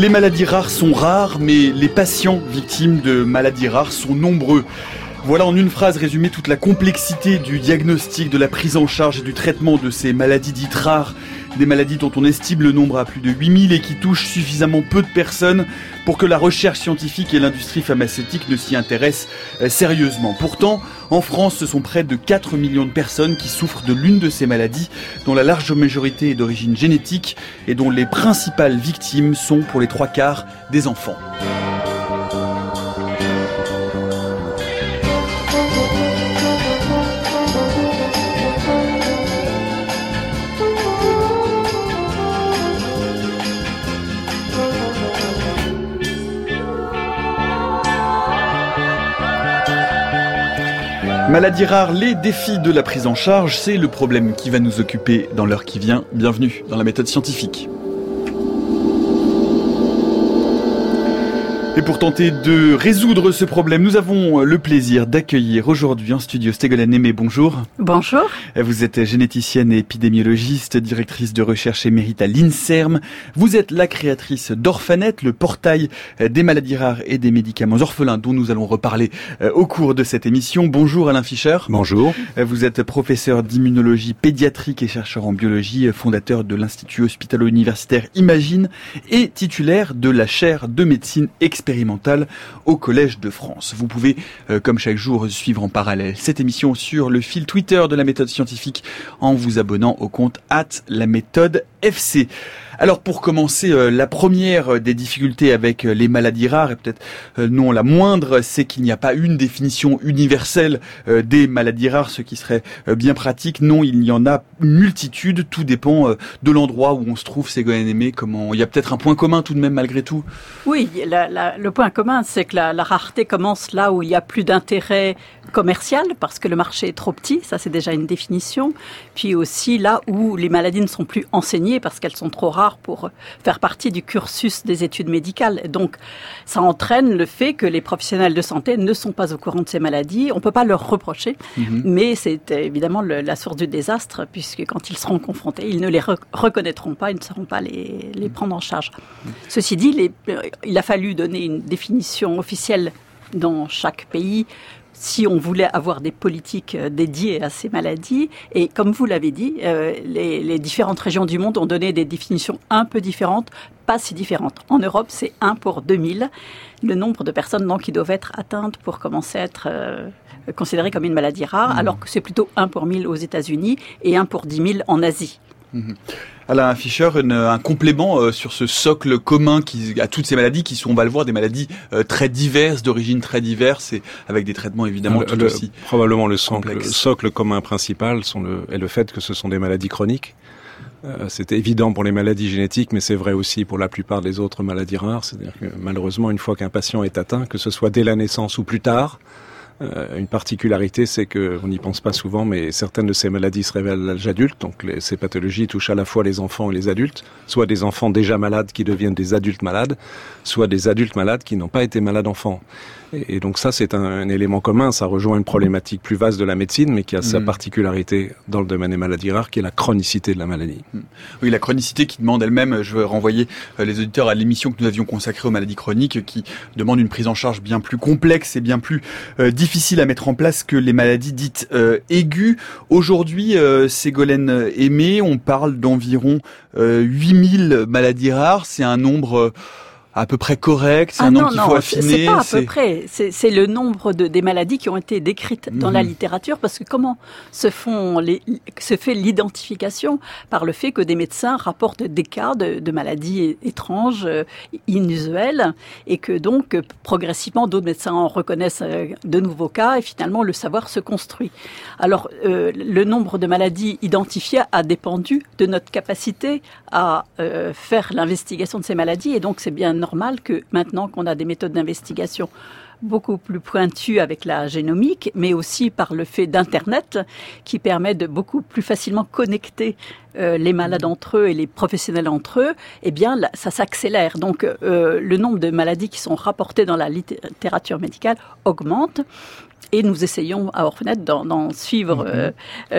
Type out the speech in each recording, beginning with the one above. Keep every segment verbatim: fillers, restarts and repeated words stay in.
Les maladies rares sont rares, mais les patients victimes de maladies rares sont nombreux. Voilà en une phrase résumée toute la complexité du diagnostic, de la prise en charge et du traitement de ces maladies dites rares. Des maladies dont on estime le nombre à plus de huit mille et qui touchent suffisamment peu de personnes pour que la recherche scientifique et l'industrie pharmaceutique ne s'y intéressent sérieusement. Pourtant, en France, ce sont près de quatre millions de personnes qui souffrent de l'une de ces maladies, dont la large majorité est d'origine génétique et dont les principales victimes sont pour les trois quarts des enfants. Maladies rares, les défis de la prise en charge, c'est le problème qui va nous occuper dans l'heure qui vient. Bienvenue dans la méthode scientifique. Et pour tenter de résoudre ce problème, nous avons le plaisir d'accueillir aujourd'hui en studio Ségolène Aimé. Bonjour. Bonjour. Vous êtes généticienne et épidémiologiste, directrice de recherche émérite à l'INSERM. Vous êtes la créatrice d'Orphanet, le portail des maladies rares et des médicaments orphelins dont nous allons reparler au cours de cette émission. Bonjour Alain Fischer. Bonjour. Vous êtes professeur d'immunologie pédiatrique et chercheur en biologie, fondateur de l'Institut hospitalo-universitaire Imagine et titulaire de la chaire de médecine expérimentale expérimentale au Collège de France. Vous pouvez, euh, comme chaque jour, suivre en parallèle cette émission sur le fil Twitter de la méthode scientifique en vous abonnant au compte arobase la méthode F C. Alors pour commencer, euh, la première des difficultés avec euh, les maladies rares, et peut-être euh, non la moindre, c'est qu'il n'y a pas une définition universelle euh, des maladies rares, ce qui serait euh, bien pratique. Non, il y en a une multitude, tout dépend euh, de l'endroit où on se trouve. Ségolène Aimé, comment... il y a peut-être un point commun tout de même malgré tout. Oui, la, la, le point commun, c'est que la, la rareté commence là où il n'y a plus d'intérêt commercial, parce que le marché est trop petit, ça c'est déjà une définition. Puis aussi là où les maladies ne sont plus enseignées, parce qu'elles sont trop rares pour faire partie du cursus des études médicales. Donc, ça entraîne le fait que les professionnels de santé ne sont pas au courant de ces maladies. On ne peut pas leur reprocher, mmh. mais c'est évidemment le, la source du désastre, puisque quand ils seront confrontés, ils ne les re- reconnaîtront pas, ils ne sauront pas les, les prendre en charge. Mmh. Ceci dit, les, il a fallu donner une définition officielle dans chaque pays si on voulait avoir des politiques dédiées à ces maladies. Et comme vous l'avez dit, euh, les, les différentes régions du monde ont donné des définitions un peu différentes, pas si différentes. En Europe, c'est un pour deux mille, le nombre de personnes donc, qui doivent être atteintes pour commencer à être euh, considérées comme une maladie rare, mmh. alors que c'est plutôt un pour mille aux États-Unis et un pour dix mille en Asie. Mmh. Alain Fischer, une, un complément euh, sur ce socle commun qui, à toutes ces maladies qui sont, on va le voir, des maladies euh, très diverses, d'origine très diverses et avec des traitements évidemment le, tout le, aussi probablement le socle, le socle commun principal sont le, est le fait que ce sont des maladies chroniques. Euh, c'est évident pour les maladies génétiques, mais c'est vrai aussi pour la plupart des autres maladies rares. C'est-à-dire que malheureusement, une fois qu'un patient est atteint, que ce soit dès la naissance ou plus tard, Euh, une particularité, c'est qu'on n'y pense pas souvent, mais certaines de ces maladies se révèlent à l'âge adulte. Donc les, ces pathologies touchent à la fois les enfants et les adultes, soit des enfants déjà malades qui deviennent des adultes malades, soit des adultes malades qui n'ont pas été malades enfants. Et, et donc ça, c'est un, un élément commun. Ça rejoint une problématique plus vaste de la médecine, mais qui a mmh. sa particularité dans le domaine des maladies rares, qui est la chronicité de la maladie. Mmh. Oui, la chronicité qui demande elle-même, je veux renvoyer les auditeurs à l'émission que nous avions consacrée aux maladies chroniques, qui demande une prise en charge bien plus complexe et bien plus euh, difficile à mettre en place que les maladies dites euh, aiguës. Aujourd'hui, euh, Ségolène Aimé, on parle d'environ euh, huit mille maladies rares. C'est un nombre... Euh, à peu près correct, c'est ah un non, nombre qu'il non, faut affiner. C'est pas à c'est... peu près, c'est, c'est le nombre de, des maladies qui ont été décrites dans mmh. la littérature, parce que comment se, font les, se fait l'identification par le fait que des médecins rapportent des cas de, de maladies étranges, inusuelles, et que donc progressivement d'autres médecins en reconnaissent de nouveaux cas, et finalement le savoir se construit. Alors euh, le nombre de maladies identifiées a dépendu de notre capacité à euh, faire l'investigation de ces maladies, et donc c'est bien normal que maintenant qu'on a des méthodes d'investigation beaucoup plus pointues avec la génomique, mais aussi par le fait d'Internet, qui permet de beaucoup plus facilement connecter euh, les malades entre eux et les professionnels entre eux, eh bien, là, ça s'accélère. Donc, euh, le nombre de maladies qui sont rapportées dans la littérature médicale augmente. Et nous essayons à Orphanet d'en, d'en suivre euh,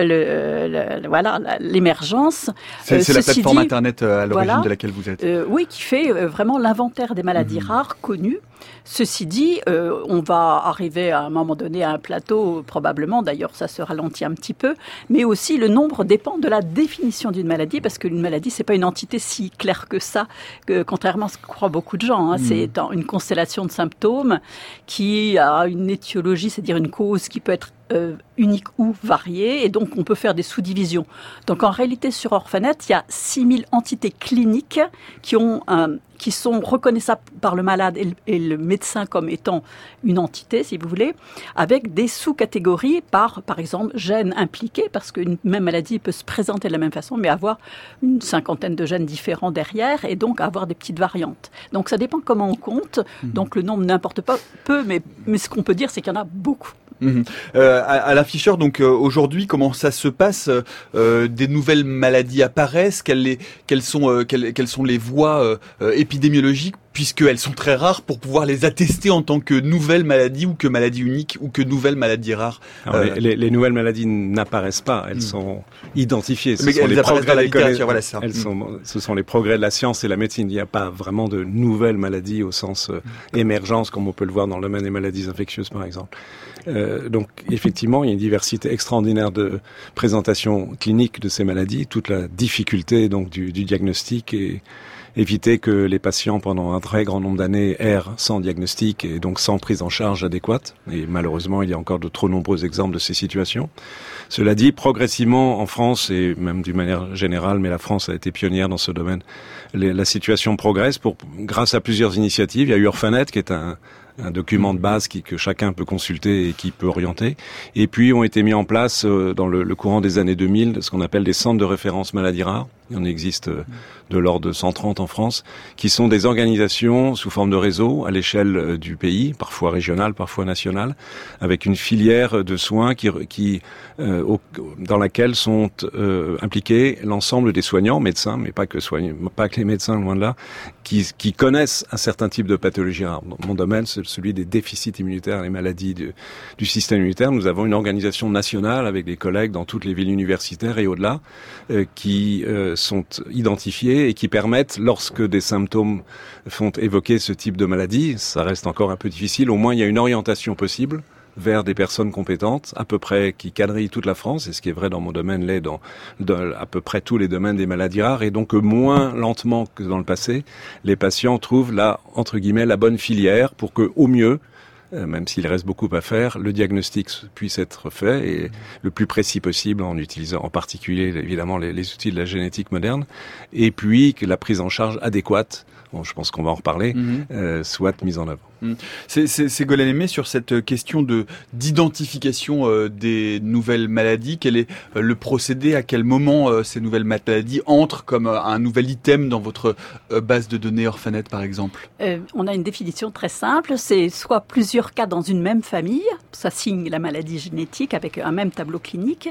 le, le, le, voilà, l'émergence. C'est, euh, c'est la plateforme dit, Internet à l'origine voilà, de laquelle vous êtes. Euh, oui, qui fait euh, vraiment l'inventaire des maladies mmh. rares connues. Ceci dit, euh, on va arriver à un moment donné à un plateau, probablement, d'ailleurs ça se ralentit un petit peu, mais aussi le nombre dépend de la définition d'une maladie, parce qu'une maladie, c'est pas une entité si claire que ça, que, contrairement à ce que croient beaucoup de gens. Hein, mmh. C'est une constellation de symptômes qui a une étiologie, c'est-à-dire une cause qui peut être euh, unique ou variée, et donc on peut faire des sous-divisions. Donc en réalité, sur Orphanet, il y a six mille entités cliniques qui ont un qui sont reconnaissables par le malade et le, et le médecin comme étant une entité, si vous voulez, avec des sous-catégories par, par exemple, gènes impliqués, parce qu'une même maladie peut se présenter de la même façon, mais avoir une cinquantaine de gènes différents derrière, et donc avoir des petites variantes. Donc ça dépend comment on compte, mmh. donc le nombre n'importe pas peu, mais, mais ce qu'on peut dire, c'est qu'il y en a beaucoup. Mmh. Euh, à, à l'afficheur, donc euh, aujourd'hui, comment ça se passe euh, des nouvelles maladies apparaissent, quelles, les, quelles, sont, euh, quelles, quelles sont les voies euh, épidémiologiques, puisqu'elles sont très rares, pour pouvoir les attester en tant que nouvelles maladies ou que maladies uniques ou que nouvelles maladies rares. Alors, euh... les, les nouvelles maladies n'apparaissent pas, elles mmh. sont identifiées. Ce Mais sont elles les apparaissent dans la littérature, voilà ça. Elles mmh. sont, ce sont les progrès de la science et la médecine. Il n'y a pas vraiment de nouvelles maladies au sens euh, mmh. émergence, comme on peut le voir dans le domaine des maladies infectieuses, par exemple. Euh, donc effectivement, il y a une diversité extraordinaire de présentation clinique de ces maladies, toute la difficulté donc du, du diagnostic et éviter que les patients pendant un très grand nombre d'années errent sans diagnostic et donc sans prise en charge adéquate. Et malheureusement, il y a encore de trop nombreux exemples de ces situations. Cela dit, progressivement en France et même d'une manière générale, mais la France a été pionnière dans ce domaine, les, la situation progresse pour, grâce à plusieurs initiatives. Il y a eu Orphanet qui est un un document de base qui, que chacun peut consulter et qui peut orienter. Et puis ont été mis en place euh, dans le, le courant des années deux mille ce qu'on appelle des centres de référence maladies rares. Il en existe euh, de l'ordre de cent trente en France, qui sont des organisations sous forme de réseau à l'échelle euh, du pays, parfois régionale, parfois nationale, avec une filière de soins qui, qui euh, au, dans laquelle sont euh, impliqués l'ensemble des soignants, médecins, mais pas que soignants, pas que les médecins, loin de là, qui, qui connaissent un certain type de pathologie rare. Dans mon domaine, c'est celui des déficits immunitaires, les maladies du, du système immunitaire. Nous avons une organisation nationale avec des collègues dans toutes les villes universitaires et au-delà euh, qui euh, sont identifiés et qui permettent, lorsque des symptômes font évoquer ce type de maladie, ça reste encore un peu difficile, au moins il y a une orientation possible vers des personnes compétentes, à peu près qui quadrillent toute la France, et ce qui est vrai dans mon domaine l'est dans, dans à peu près tous les domaines des maladies rares, et donc moins lentement que dans le passé, les patients trouvent la, entre guillemets, la bonne filière pour que, au mieux, euh, même s'il reste beaucoup à faire, le diagnostic puisse être fait, et le plus précis possible en utilisant en particulier, évidemment, les, les outils de la génétique moderne, et puis que la prise en charge adéquate, bon, je pense qu'on va en reparler, mmh. euh, soit mise en œuvre. C'est, c'est, c'est Ségolène Aimé sur cette question de d'identification euh, des nouvelles maladies. Quel est euh, le procédé? À quel moment euh, ces nouvelles maladies entrent comme euh, un nouvel item dans votre euh, base de données Orphanet, par exemple? euh, On a une définition très simple. C'est soit plusieurs cas dans une même famille, ça signe la maladie génétique avec un même tableau clinique,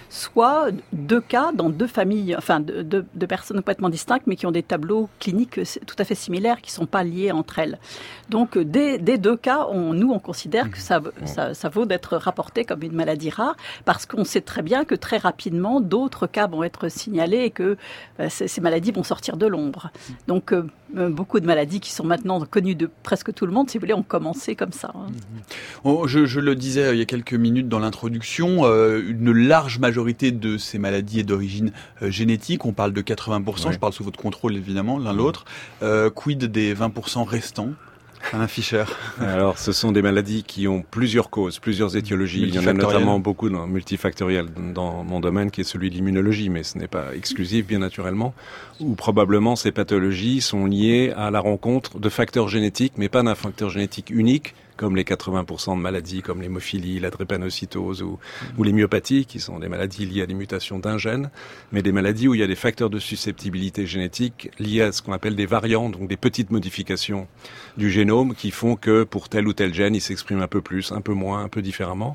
soit deux cas dans deux familles, enfin deux, deux, deux personnes complètement distinctes, mais qui ont des tableaux cliniques tout à fait similaires, qui ne sont pas liés entre elles. Donc, dès Des, des deux cas, on, nous, on considère que ça, ça, ça vaut d'être rapporté comme une maladie rare, parce qu'on sait très bien que très rapidement, d'autres cas vont être signalés et que euh, ces, ces maladies vont sortir de l'ombre. Donc, euh, beaucoup de maladies qui sont maintenant connues de presque tout le monde, si vous voulez, ont commencé comme ça. Hein. Oh, je, je le disais euh, il y a quelques minutes dans l'introduction, euh, une large majorité de ces maladies est d'origine euh, génétique. On parle de quatre-vingts pour cent, ouais. Je parle sous votre contrôle évidemment, l'un l'autre. Euh, quid des vingt pour cent restants? Alain Fischer. Alors, ce sont des maladies qui ont plusieurs causes, plusieurs étiologies. Il y en a notamment beaucoup dans, multifactorielles dans mon domaine, qui est celui de l'immunologie, mais ce n'est pas exclusif, bien naturellement, où probablement ces pathologies sont liées à la rencontre de facteurs génétiques, mais pas d'un facteur génétique unique, comme les quatre-vingts pour cent de maladies comme l'hémophilie, la drépanocytose ou, ou les myopathies, qui sont des maladies liées à des mutations d'un gène, mais des maladies où il y a des facteurs de susceptibilité génétique liés à ce qu'on appelle des variants, donc des petites modifications du génome qui font que pour tel ou tel gène, il s'exprime un peu plus, un peu moins, un peu différemment.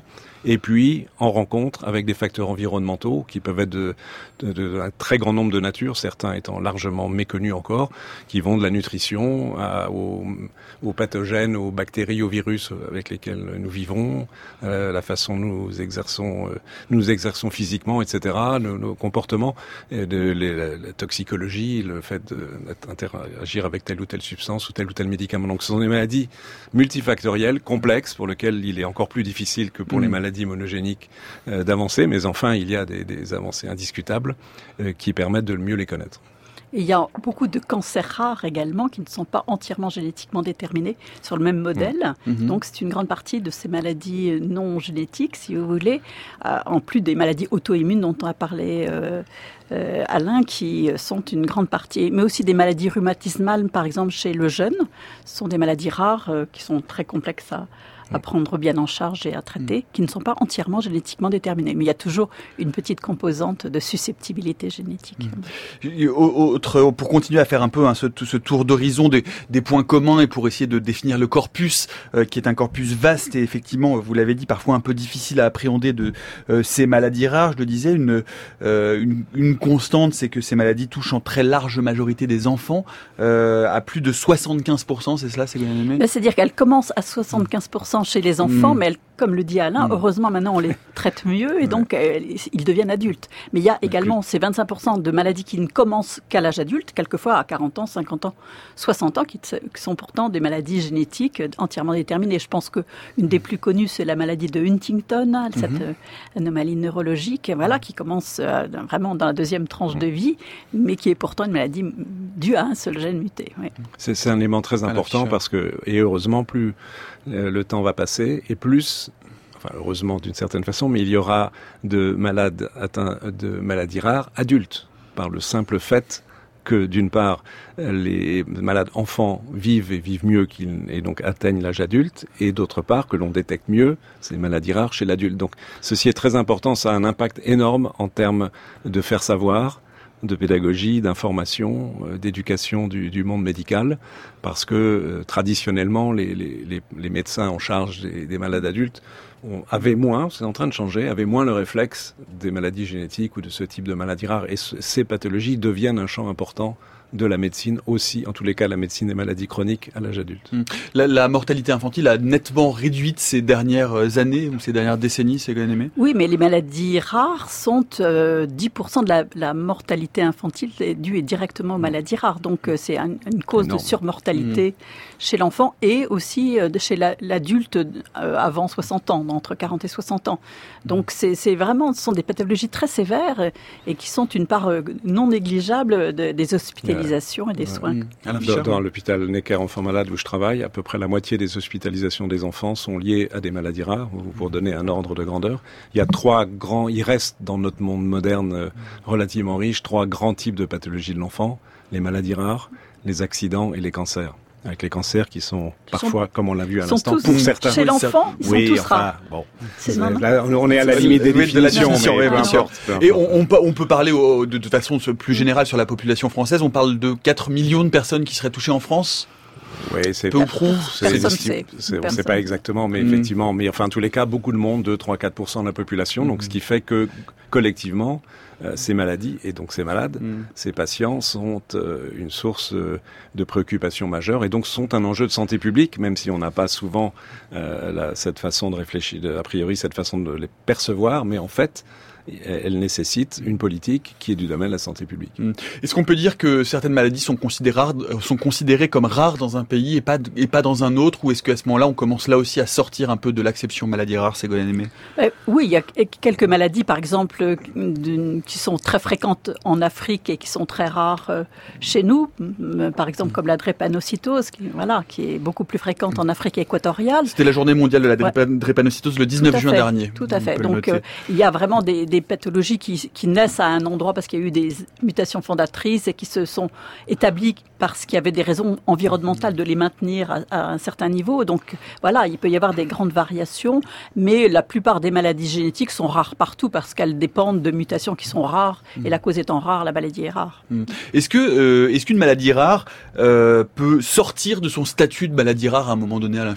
et puis en rencontre avec des facteurs environnementaux qui peuvent être de, de, de un très grand nombre de natures, certains étant largement méconnus encore, qui vont de la nutrition à, aux, aux pathogènes, aux bactéries, aux virus avec lesquels nous vivons, euh, la façon dont nous exerçons, euh, nous exerçons physiquement, et cetera, nos, nos comportements, et de, les, la, la toxicologie, le fait d'interagir avec telle ou telle substance ou tel ou tel médicament. Donc ce sont des maladies multifactorielles, complexes, pour lesquelles il est encore plus difficile que pour mmh. les maladies monogéniques euh, d'avancer, mais enfin il y a des, des avancées indiscutables euh, qui permettent de mieux les connaître. Et il y a beaucoup de cancers rares également qui ne sont pas entièrement génétiquement déterminés sur le même modèle. Mmh. Donc c'est une grande partie de ces maladies non génétiques, si vous voulez, euh, en plus des maladies auto-immunes dont on a parlé euh, euh, Alain, qui sont une grande partie, mais aussi des maladies rhumatismales, par exemple chez le jeune. Ce sont des maladies rares euh, qui sont très complexes à à prendre bien en charge et à traiter, qui ne sont pas entièrement génétiquement déterminés. Mais il y a toujours une petite composante de susceptibilité génétique. Mmh. Autre, pour continuer à faire un peu hein, ce, ce tour d'horizon des, des points communs et pour essayer de définir le corpus, euh, qui est un corpus vaste et effectivement, vous l'avez dit, parfois un peu difficile à appréhender de euh, ces maladies rares. Je le disais, une, euh, une, une constante, c'est que ces maladies touchent en très large majorité des enfants, euh, à plus de soixante-quinze pour cent, c'est cela, c'est bien aimé ? C'est-à-dire qu'elles commencent à soixante-quinze pour cent chez les enfants, mmh. mais elles, comme le dit Alain, mmh. heureusement maintenant on les traite mieux et ouais. donc euh, ils deviennent adultes. Mais il y a également ces vingt-cinq pour cent de maladies qui ne commencent qu'à l'âge adulte, quelquefois à quarante ans, cinquante ans, soixante ans, qui, t- qui sont pourtant des maladies génétiques entièrement déterminées. Je pense qu'une des plus connues, c'est la maladie de Huntington, cette mmh. euh, anomalie neurologique, voilà, qui commence euh, vraiment dans la deuxième tranche mmh. de vie, mais qui est pourtant une maladie due à un seul gène muté. Ouais. C'est, c'est un élément très important parce que, et heureusement, plus le temps va passer et plus, enfin heureusement d'une certaine façon, mais il y aura de malades atteints de maladies rares adultes par le simple fait que d'une part les malades enfants vivent et vivent mieux qu'ils et donc atteignent l'âge adulte et d'autre part que l'on détecte mieux ces maladies rares chez l'adulte. Donc ceci est très important, ça a un impact énorme en termes de faire savoir, de pédagogie, d'information, euh, d'éducation du, du monde médical, parce que euh, traditionnellement, les, les, les, les médecins en charge des, des malades adultes ont, avaient moins, c'est en train de changer, avaient moins le réflexe des maladies génétiques ou de ce type de maladies rares. Et ce, ces pathologies deviennent un champ important de la médecine aussi, en tous les cas la médecine des maladies chroniques à l'âge adulte. La, la mortalité infantile a nettement réduite ces dernières années ou ces dernières décennies, c'est bien aimé ? Oui, mais les maladies rares sont euh, dix pour cent de la, la mortalité infantile est due directement aux maladies rares. Donc euh, c'est un, une cause énorme de surmortalité mmh. chez l'enfant et aussi euh, de chez la, l'adulte euh, avant soixante ans, entre quarante et soixante ans. Donc c'est, c'est vraiment, ce sont des pathologies très sévères et qui sont une part euh, non négligeable de, des hospitalisations. et des soins. Mmh. Dans, dans l'hôpital Necker Enfants Malades où je travaille, à peu près la moitié des hospitalisations des enfants sont liées à des maladies rares. Pour donner un ordre de grandeur, il y a trois grands, il reste dans notre monde moderne euh, relativement riche, trois grands types de pathologies de l'enfant, les maladies rares, les accidents et les cancers. Avec les cancers qui sont qui parfois, sont, comme on l'a vu à l'instant, pour certains. Chez l'enfant, ils oui, sont tous enfin, rares. Bon, c'est, là, on est à la limite des oui, définitions, de la mais bien sûr. Et on, on, peut, on peut parler au, de, de façon plus générale sur la population française. On parle de quatre millions de personnes qui seraient touchées en France. Oui, c'est peu ou prou. C'est, c'est, c'est, c'est, on ne sait pas exactement, mais mmh. effectivement, mais enfin, en tous les cas, beaucoup de monde, deux, trois, quatre pour cent de la population. Mmh. Donc, ce qui fait que collectivement, euh, ces maladies et donc ces malades, mmh. ces patients sont euh, une source euh, de préoccupation majeure et donc sont un enjeu de santé publique, même si on n'a pas souvent euh, la, cette façon de réfléchir, de, a priori cette façon de les percevoir, mais en fait, elle nécessite une politique qui est du domaine de la santé publique. Est-ce qu'on peut dire que certaines maladies sont considérées, sont considérées comme rares dans un pays et pas, et pas dans un autre, ou est-ce qu'à ce moment-là, on commence là aussi à sortir un peu de l'acception maladie rare, Ségolène Aimé ? euh, Oui, il y a quelques maladies, par exemple, qui sont très fréquentes en Afrique et qui sont très rares chez nous, par exemple comme la drépanocytose, qui, voilà, qui est beaucoup plus fréquente en Afrique équatoriale. C'était la journée mondiale de la drép- ouais. drépanocytose le dix-neuf juin dernier. Tout à fait. Donc, euh, il y a vraiment des, des pathologies qui, qui naissent à un endroit parce qu'il y a eu des mutations fondatrices et qui se sont établies parce qu'il y avait des raisons environnementales de les maintenir à, à un certain niveau. Donc voilà, il peut y avoir des grandes variations, mais la plupart des maladies génétiques sont rares partout parce qu'elles dépendent de mutations qui sont rares, et la cause étant rare, la maladie est rare. Est-ce que euh, est-ce qu'une maladie rare euh, peut sortir de son statut de maladie rare à un moment donné, Alain Fischer ?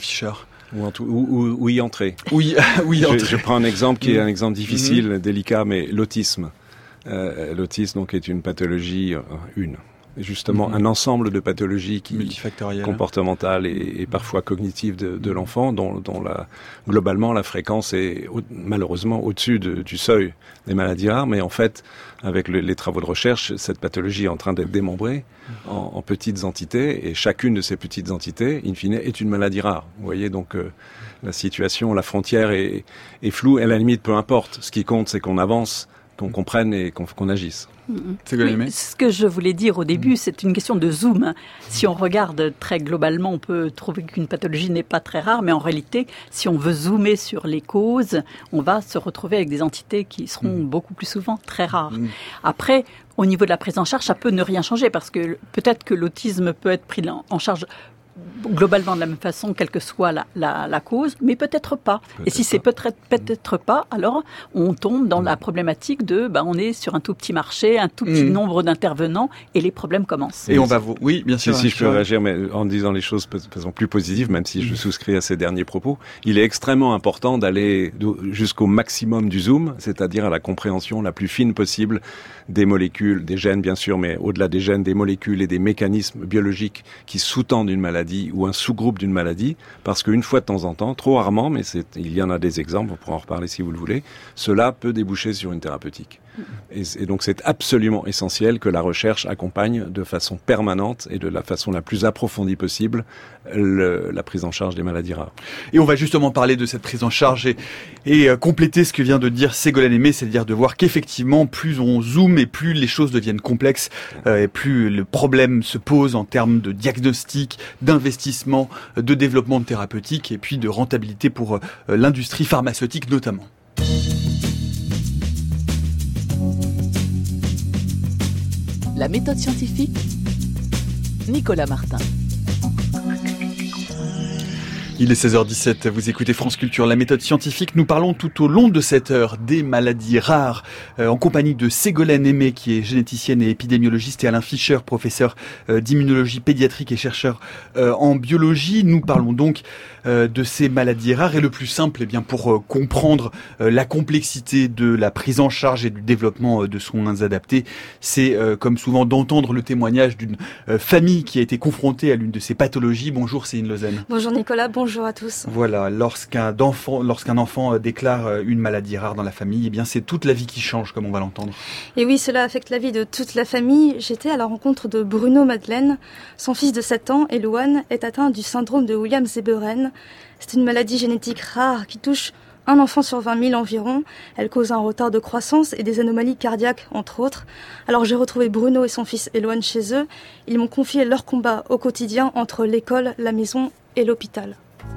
Ou, en tout, ou, ou, ou y entrer. Oui, oui, je, je prends un exemple qui est un exemple difficile, mmh. délicat, mais l'autisme. Euh, l'autisme, donc, est une pathologie, euh, une, justement, mmh. un ensemble de pathologies qui, comportementales et, et parfois cognitives de, de l'enfant, dont, dont la, globalement, la fréquence est au, malheureusement au-dessus de, du seuil des maladies rares. Mais en fait, avec le, les travaux de recherche, cette pathologie est en train d'être démembrée mmh. en, en petites entités, et chacune de ces petites entités, in fine, est une maladie rare. Vous voyez, donc, euh, la situation, la frontière est, est floue, et à la limite, peu importe. Ce qui compte, c'est qu'on avance, qu'on comprenne et qu'on, qu'on agisse. C'est oui, ce que je voulais dire au début, c'est une question de zoom. Si on regarde très globalement, on peut trouver qu'une pathologie n'est pas très rare, mais en réalité, si on veut zoomer sur les causes, on va se retrouver avec des entités qui seront mmh. beaucoup plus souvent très rares. Mmh. Après, au niveau de la prise en charge, ça peut ne rien changer, parce que peut-être que l'autisme peut être pris en charge globalement de la même façon, quelle que soit la, la, la cause, mais peut-être pas. Peut-être et si c'est peut-être, peut-être pas, alors on tombe dans mmh. la problématique de, ben, on est sur un tout petit marché, un tout petit mmh. nombre d'intervenants, et les problèmes commencent. Et, et on va vous, oui, bien sûr. Si, si je peux réagir, mais en disant les choses de façon plus positive, même si je souscris à ces derniers propos, il est extrêmement important d'aller jusqu'au maximum du zoom, c'est-à-dire à la compréhension la plus fine possible des molécules, des gènes bien sûr, mais au-delà des gènes, des molécules et des mécanismes biologiques qui sous-tendent une maladie ou un sous-groupe d'une maladie, parce qu'une fois de temps en temps, trop rarement, mais c'est, il y en a des exemples, on pourra en reparler si vous le voulez, cela peut déboucher sur une thérapeutique. Et, et donc c'est absolument essentiel que la recherche accompagne de façon permanente et de la façon la plus approfondie possible le, la prise en charge des maladies rares. Et on va justement parler de cette prise en charge et, et euh, compléter ce que vient de dire Ségolène Aimé, c'est-à-dire de voir qu'effectivement plus on zoome et plus les choses deviennent complexes euh, et plus le problème se pose en termes de diagnostic, d'investissement, de développement de thérapeutique et puis de rentabilité pour euh, l'industrie pharmaceutique notamment. La méthode scientifique, Nicolas Martin. Il est seize heures dix-sept, vous écoutez France Culture, la méthode scientifique. Nous parlons tout au long de cette heure des maladies rares, euh, en compagnie de Ségolène Aimé, qui est généticienne et épidémiologiste, et Alain Fischer, professeur euh, d'immunologie pédiatrique et chercheur euh, en biologie. Nous parlons donc euh, de ces maladies rares, et le plus simple, eh bien, pour euh, comprendre euh, la complexité de la prise en charge et du développement euh, de soins adaptés, c'est euh, comme souvent d'entendre le témoignage d'une euh, famille qui a été confrontée à l'une de ces pathologies. Bonjour Céline Lausanne. Bonjour Nicolas, bonjour. Bonjour à tous. Voilà, lorsqu'un enfant, lorsqu'un enfant déclare une maladie rare dans la famille, eh bien c'est toute la vie qui change, comme on va l'entendre. Et oui, cela affecte la vie de toute la famille. J'étais à la rencontre de Bruno Madeleine. Son fils de sept ans, Elouane, est atteint du syndrome de Williams-Eberen. C'est une maladie génétique rare qui touche un enfant sur vingt mille environ. Elle cause un retard de croissance et des anomalies cardiaques, entre autres. Alors j'ai retrouvé Bruno et son fils Elouane chez eux. Ils m'ont confié leur combat au quotidien entre l'école, la maison et l'hôpital.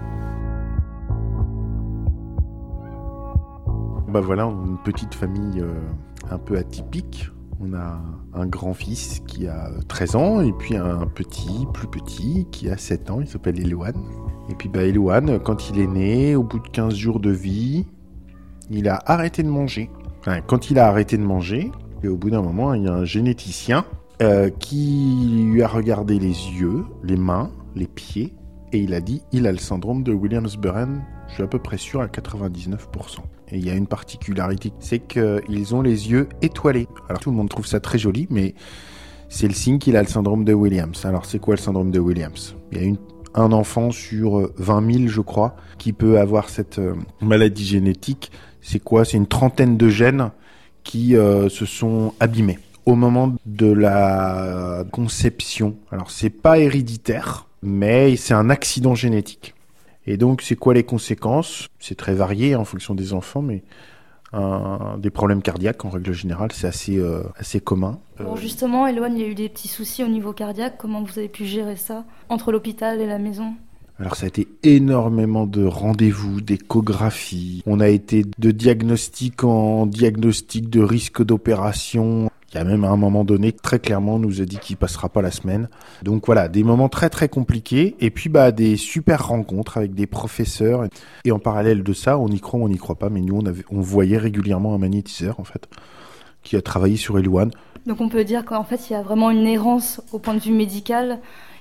Bah voilà, une petite famille euh, un peu atypique. On a un grand-fils qui a treize ans et puis un petit, plus petit, qui a sept ans. Il s'appelle Elouane. Et puis bah Elouane, quand il est né, au bout de quinze jours de vie, il a arrêté de manger. Enfin, quand il a arrêté de manger, et au bout d'un moment, il y a un généticien euh, qui lui a regardé les yeux, les mains, les pieds, et il a dit « il a le syndrome de Williams-Eberen ». Je suis à peu près sûr à quatre-vingt-dix-neuf pour cent. Et il y a une particularité, c'est qu'ils ont les yeux étoilés. Alors tout le monde trouve ça très joli, mais c'est le signe qu'il a le syndrome de Williams. Alors c'est quoi le syndrome de Williams ? Il y a une, un enfant sur vingt mille, je crois, qui peut avoir cette euh, maladie génétique. C'est quoi ? C'est une trentaine de gènes qui euh, se sont abîmés au moment de la conception. Alors c'est pas héréditaire, mais c'est un accident génétique. Et donc, c'est quoi les conséquences ? C'est très varié en fonction des enfants, mais un, des problèmes cardiaques, en règle générale, c'est assez, euh, assez commun. Bon, justement, Elouane, il y a eu des petits soucis au niveau cardiaque. Comment vous avez pu gérer ça entre l'hôpital et la maison ? Alors, ça a été énormément de rendez-vous, d'échographies. On a été de diagnostic en diagnostic, de risque d'opération. Il y a même à un moment donné, très clairement, on nous a dit qu'il passera pas la semaine. Donc voilà, des moments très très compliqués. Et puis bah des super rencontres avec des professeurs. Et en parallèle de ça, on y croit, on n'y croit pas. Mais nous, on, avait, on voyait régulièrement un magnétiseur, en fait, qui a travaillé sur Elouane. Donc on peut dire qu'en fait, il y a vraiment une errance au point de vue médical.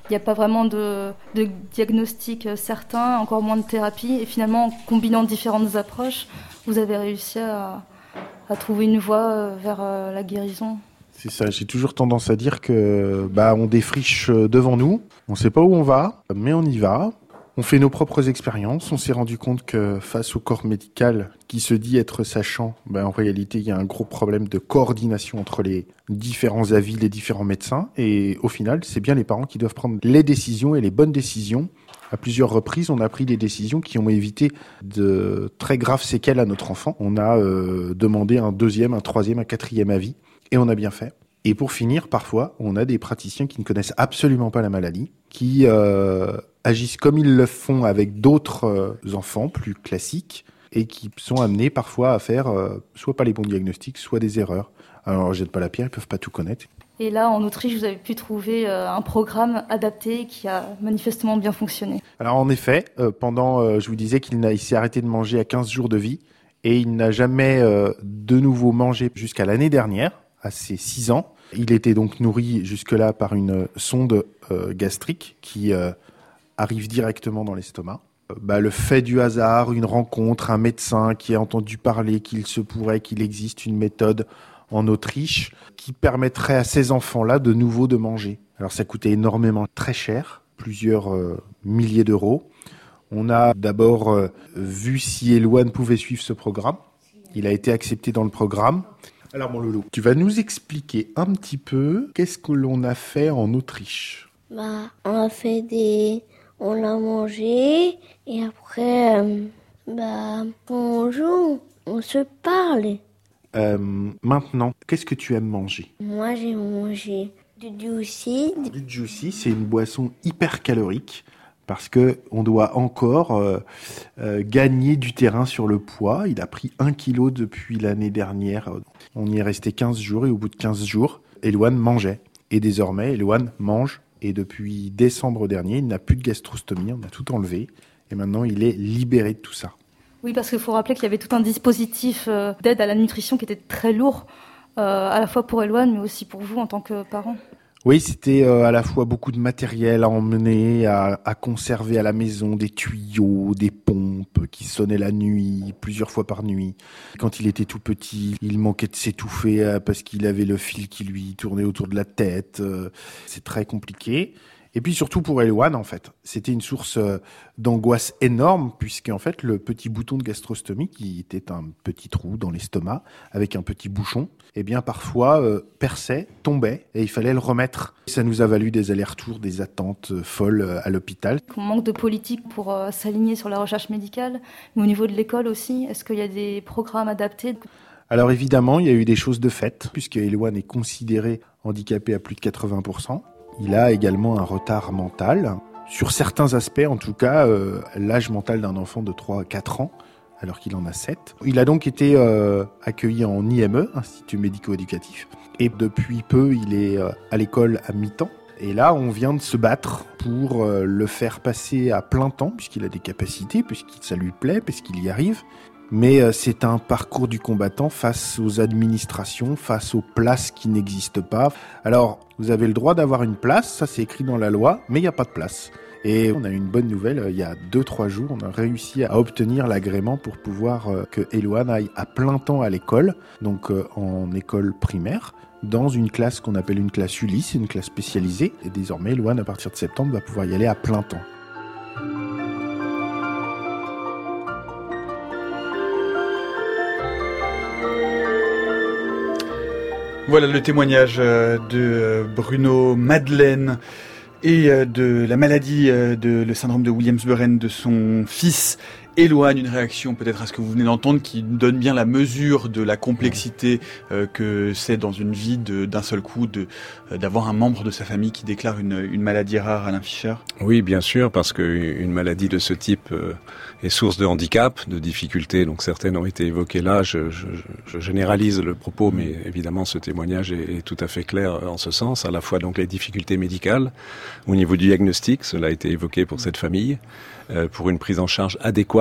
Il n'y a pas vraiment de, de diagnostic certain, encore moins de thérapie. Et finalement, en combinant différentes approches, vous avez réussi à, à trouver une voie vers la guérison. C'est ça, j'ai toujours tendance à dire que bah on défriche devant nous, on ne sait pas où on va, mais on y va. On fait nos propres expériences. On s'est rendu compte que face au corps médical qui se dit être sachant, ben en réalité, il y a un gros problème de coordination entre les différents avis, les différents médecins. Et au final, c'est bien les parents qui doivent prendre les décisions et les bonnes décisions. À plusieurs reprises, on a pris des décisions qui ont évité de très graves séquelles à notre enfant. On a euh, demandé un deuxième, un troisième, un quatrième avis. Et on a bien fait. Et pour finir, parfois, on a des praticiens qui ne connaissent absolument pas la maladie, qui euh, agissent comme ils le font avec d'autres euh, enfants plus classiques et qui sont amenés parfois à faire euh, soit pas les bons diagnostics, soit des erreurs. Alors, on jette pas la pierre, ils peuvent pas tout connaître. Et là, en Autriche, vous avez pu trouver euh, un programme adapté qui a manifestement bien fonctionné. Alors, en effet, euh, pendant, euh, je vous disais qu'il n'a, il s'est arrêté de manger à quinze jours de vie et il n'a jamais euh, de nouveau mangé jusqu'à l'année dernière, à ses six ans. Il était donc nourri jusque-là par une sonde euh, gastrique qui euh, arrive directement dans l'estomac. Euh, bah, le fait du hasard, une rencontre, un médecin qui a entendu parler qu'il se pourrait qu'il existe une méthode en Autriche qui permettrait à ces enfants-là de nouveau de manger. Alors ça coûtait énormément, très cher, plusieurs euh, milliers d'euros. On a d'abord euh, vu si Elouane pouvait suivre ce programme. Il a été accepté dans le programme. Alors mon loulou, tu vas nous expliquer un petit peu qu'est-ce que l'on a fait en Autriche. Bah, on a fait des... On a mangé et après, euh, bah, on joue, on se parle. Euh, maintenant, qu'est-ce que tu aimes manger ? Moi, j'ai mangé du juicy. Du juicy, c'est une boisson hyper calorique parce que on doit encore euh, euh, gagner du terrain sur le poids. Il a pris un kilo depuis l'année dernière. On y est resté quinze jours et au bout de quinze jours, Elouane mangeait. Et désormais, Elouane mange. Et depuis décembre dernier, il n'a plus de gastrostomie. On a tout enlevé. Et maintenant, il est libéré de tout ça. Oui, parce qu'il faut rappeler qu'il y avait tout un dispositif euh, d'aide à la nutrition qui était très lourd, euh, à la fois pour Elouane, mais aussi pour vous en tant que parent. Oui, c'était euh, à la fois beaucoup de matériel à emmener, à, à conserver à la maison, des tuyaux, des pompes qui sonnaient la nuit, plusieurs fois par nuit. Quand il était tout petit, il manquait de s'étouffer euh, parce qu'il avait le fil qui lui tournait autour de la tête. Euh, c'est très compliqué. Et puis surtout pour Elouane, en fait, c'était une source euh, d'angoisse énorme puisqu'en fait, le petit bouton de gastrostomie, qui était un petit trou dans l'estomac avec un petit bouchon, eh bien parfois euh, perçait, tombait et il fallait le remettre. Ça nous a valu des allers-retours, des attentes euh, folles euh, à l'hôpital. On manque de politique pour euh, s'aligner sur la recherche médicale, mais au niveau de l'école aussi, est-ce qu'il y a des programmes adaptés ? Alors évidemment, il y a eu des choses de fait puisque Elouane est considéré handicapé à plus de quatre-vingts pour cent. Il a également un retard mental. Sur certains aspects, en tout cas, euh, l'âge mental d'un enfant de trois à quatre ans, alors qu'il en a sept. Il a donc été euh, accueilli en I M E, Institut médico-éducatif. Et depuis peu, il est euh, à l'école à mi-temps. Et là, on vient de se battre pour euh, le faire passer à plein temps, puisqu'il a des capacités, puisque ça lui plaît, puisqu'il y arrive. Mais euh, c'est un parcours du combattant face aux administrations, face aux places qui n'existent pas. Alors, vous avez le droit d'avoir une place, ça c'est écrit dans la loi, mais il n'y a pas de place. Et on a une bonne nouvelle, euh, il y a deux trois jours, on a réussi à obtenir l'agrément pour pouvoir euh, que Elouane aille à plein temps à l'école, donc euh, en école primaire, dans une classe qu'on appelle une classe Ulysse, une classe spécialisée. Et désormais, Elouane, à partir de septembre, va pouvoir y aller à plein temps. Voilà le témoignage de Bruno Madeleine et de la maladie de le syndrome de Williams-Buren de son fils Elouane, une réaction peut-être à ce que vous venez d'entendre qui donne bien la mesure de la complexité euh, que c'est dans une vie de, d'un seul coup de, euh, d'avoir un membre de sa famille qui déclare une, une maladie rare. Alain Fischer. Oui, bien sûr, parce qu'une maladie de ce type euh, est source de handicap, de difficultés, donc certaines ont été évoquées là, je, je, je généralise le propos, mais évidemment ce témoignage est, est tout à fait clair en ce sens, à la fois donc les difficultés médicales, au niveau du diagnostic, cela a été évoqué pour cette famille, euh, pour une prise en charge adéquate,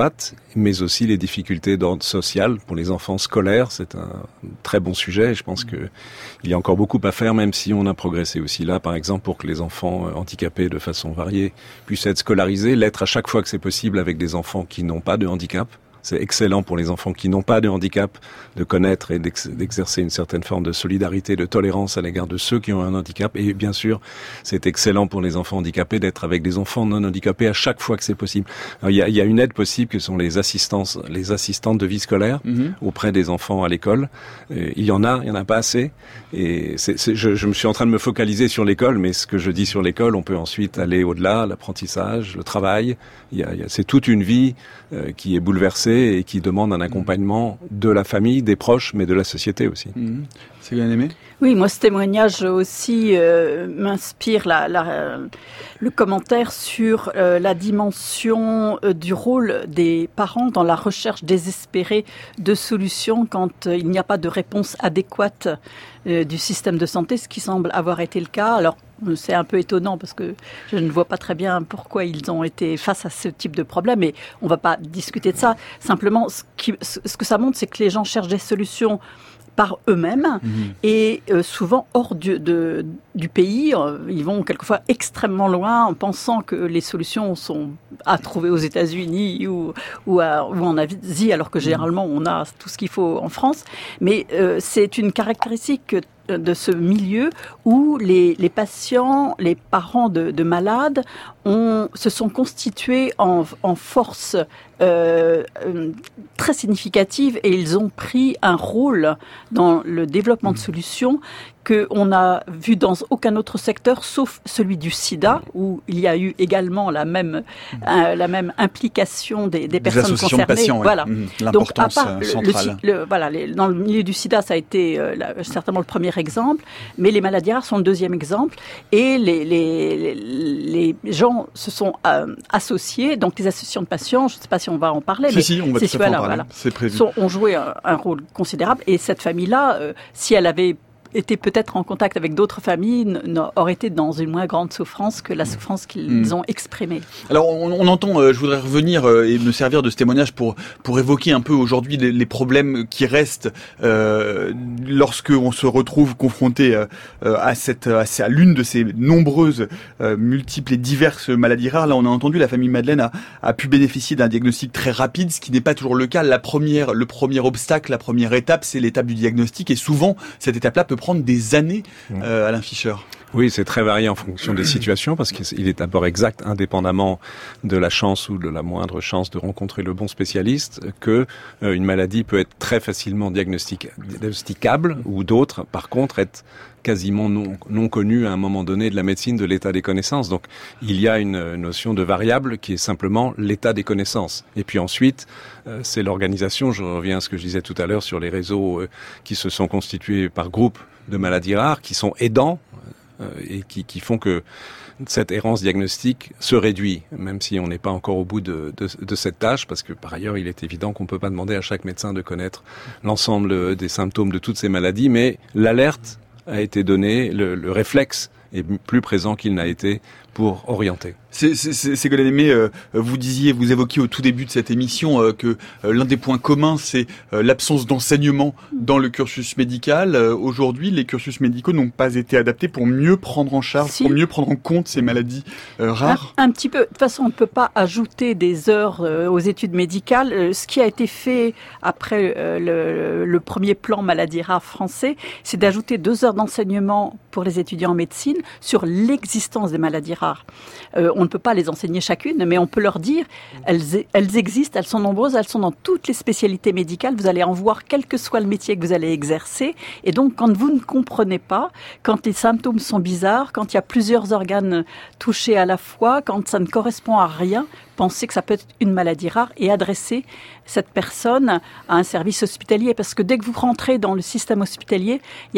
adéquate, mais aussi les difficultés d'ordre social pour les enfants scolaires. C'est un très bon sujet. Je pense que il y a encore beaucoup à faire, même si on a progressé aussi là, par exemple, pour que les enfants handicapés de façon variée puissent être scolarisés, l'être à chaque fois que c'est possible avec des enfants qui n'ont pas de handicap. C'est excellent pour les enfants qui n'ont pas de handicap de connaître et d'exercer une certaine forme de solidarité, de tolérance à l'égard de ceux qui ont un handicap. Et bien sûr, c'est excellent pour les enfants handicapés d'être avec des enfants non handicapés à chaque fois que c'est possible. Alors, il y a, il y a une aide possible que sont les assistances, les assistantes de vie scolaire mmh. auprès des enfants à l'école. Et il y en a, il y en a pas assez. Et c'est, c'est, je, je me suis en train de me focaliser sur l'école, mais ce que je dis sur l'école, on peut ensuite aller au-delà, l'apprentissage, le travail. Il y a, il y a, c'est toute une vie euh, qui est bouleversée et qui demande un accompagnement de la famille, des proches, mais de la société aussi. Mmh. C'est bien aimé. Oui, moi, ce témoignage aussi euh, m'inspire la, la, le commentaire sur euh, la dimension euh, du rôle des parents dans la recherche désespérée de solutions quand euh, il n'y a pas de réponse adéquate euh, du système de santé, ce qui semble avoir été le cas. Alors, c'est un peu étonnant parce que je ne vois pas très bien pourquoi ils ont été face à ce type de problème, mais on ne va pas discuter de ça. Simplement, ce, qui, ce que ça montre, c'est que les gens cherchent des solutions par eux-mêmes mmh. et euh, souvent hors du, de, du pays. Euh, ils vont quelquefois extrêmement loin en pensant que les solutions sont à trouver aux États-Unis ou, ou, à, ou en Asie, alors que généralement on a tout ce qu'il faut en France. Mais euh, c'est une caractéristique de ce milieu où les, les patients, les parents de, de malades ont, se sont constitués en, en force euh, euh, très significative et ils ont pris un rôle dans le développement de solutions qu'on n'a vu dans aucun autre secteur, sauf celui du sida, où il y a eu également la même, euh, la même implication des, des personnes concernées. De patients, voilà. Ouais. Mmh. L'importance Donc, à part centrale. Le, le, voilà, les, dans le milieu du sida, ça a été euh, la, certainement le premier exemple, mais les maladies rares sont le deuxième exemple. Et les, les, les, les gens se sont euh, associés, donc les associations de patients, je ne sais pas si on va en parler, si, mais si, on va tout à fait en parler. Voilà, c'est prévu. Sont, ont joué un, un rôle considérable. Et cette famille-là, euh, si elle avait étaient peut-être en contact avec d'autres familles, auraient été dans une moins grande souffrance que la souffrance qu'ils mmh. ont exprimée. Alors on, on entend, euh, je voudrais revenir euh, et me servir de ce témoignage pour pour évoquer un peu aujourd'hui les, les problèmes qui restent euh, lorsque on se retrouve confronté euh, à cette à, à l'une de ces nombreuses euh, multiples et diverses maladies rares. Là, on a entendu la famille Madeleine a, a pu bénéficier d'un diagnostic très rapide, ce qui n'est pas toujours le cas. La première, le premier obstacle, la première étape, c'est l'étape du diagnostic, et souvent cette étape-là peut prendre des années, euh, Alain Fischer. Oui, c'est très varié en fonction des situations, parce qu'il est d'abord exact, indépendamment de la chance ou de la moindre chance de rencontrer le bon spécialiste, que euh, une maladie peut être très facilement diagnosticable, ou d'autres, par contre, être quasiment non, non connues à un moment donné de la médecine, de l'état des connaissances. Donc, il y a une notion de variable qui est simplement l'état des connaissances. Et puis ensuite, euh, c'est l'organisation. Je reviens à ce que je disais tout à l'heure sur les réseaux euh, qui se sont constitués par groupes de maladies rares, qui sont aidants, et qui, qui font que cette errance diagnostique se réduit, même si on n'est pas encore au bout de, de, de cette tâche, parce que par ailleurs, il est évident qu'on ne peut pas demander à chaque médecin de connaître l'ensemble des symptômes de toutes ces maladies, mais l'alerte a été donnée, le, le réflexe est plus présent qu'il n'a été pour orienter. C'est, c'est, c'est, Ségolène Aimé, euh, vous disiez, vous évoquiez au tout début de cette émission euh, que euh, l'un des points communs, c'est euh, l'absence d'enseignement dans le cursus médical. Euh, aujourd'hui, les cursus médicaux n'ont pas été adaptés pour mieux prendre en charge, si. pour mieux prendre en compte ces maladies euh, rares. Un, un petit peu. De toute façon, on ne peut pas ajouter des heures euh, aux études médicales. Euh, ce qui a été fait après euh, le, le premier plan maladies rares français, c'est d'ajouter deux heures d'enseignement pour les étudiants en médecine sur l'existence des maladies rares. Euh, on ne peut pas les enseigner chacune, mais on peut leur dire, elles, elles existent, elles sont nombreuses, elles sont dans toutes les spécialités médicales, vous allez en voir quel que soit le métier que vous allez exercer. Et donc, quand vous ne comprenez pas, quand les symptômes sont bizarres, quand il y a plusieurs organes touchés à la fois, quand ça ne correspond à rien, pensez que ça peut être une maladie rare et adresser cette personne à un service hospitalier. Parce que dès que vous rentrez dans le système hospitalier, il y a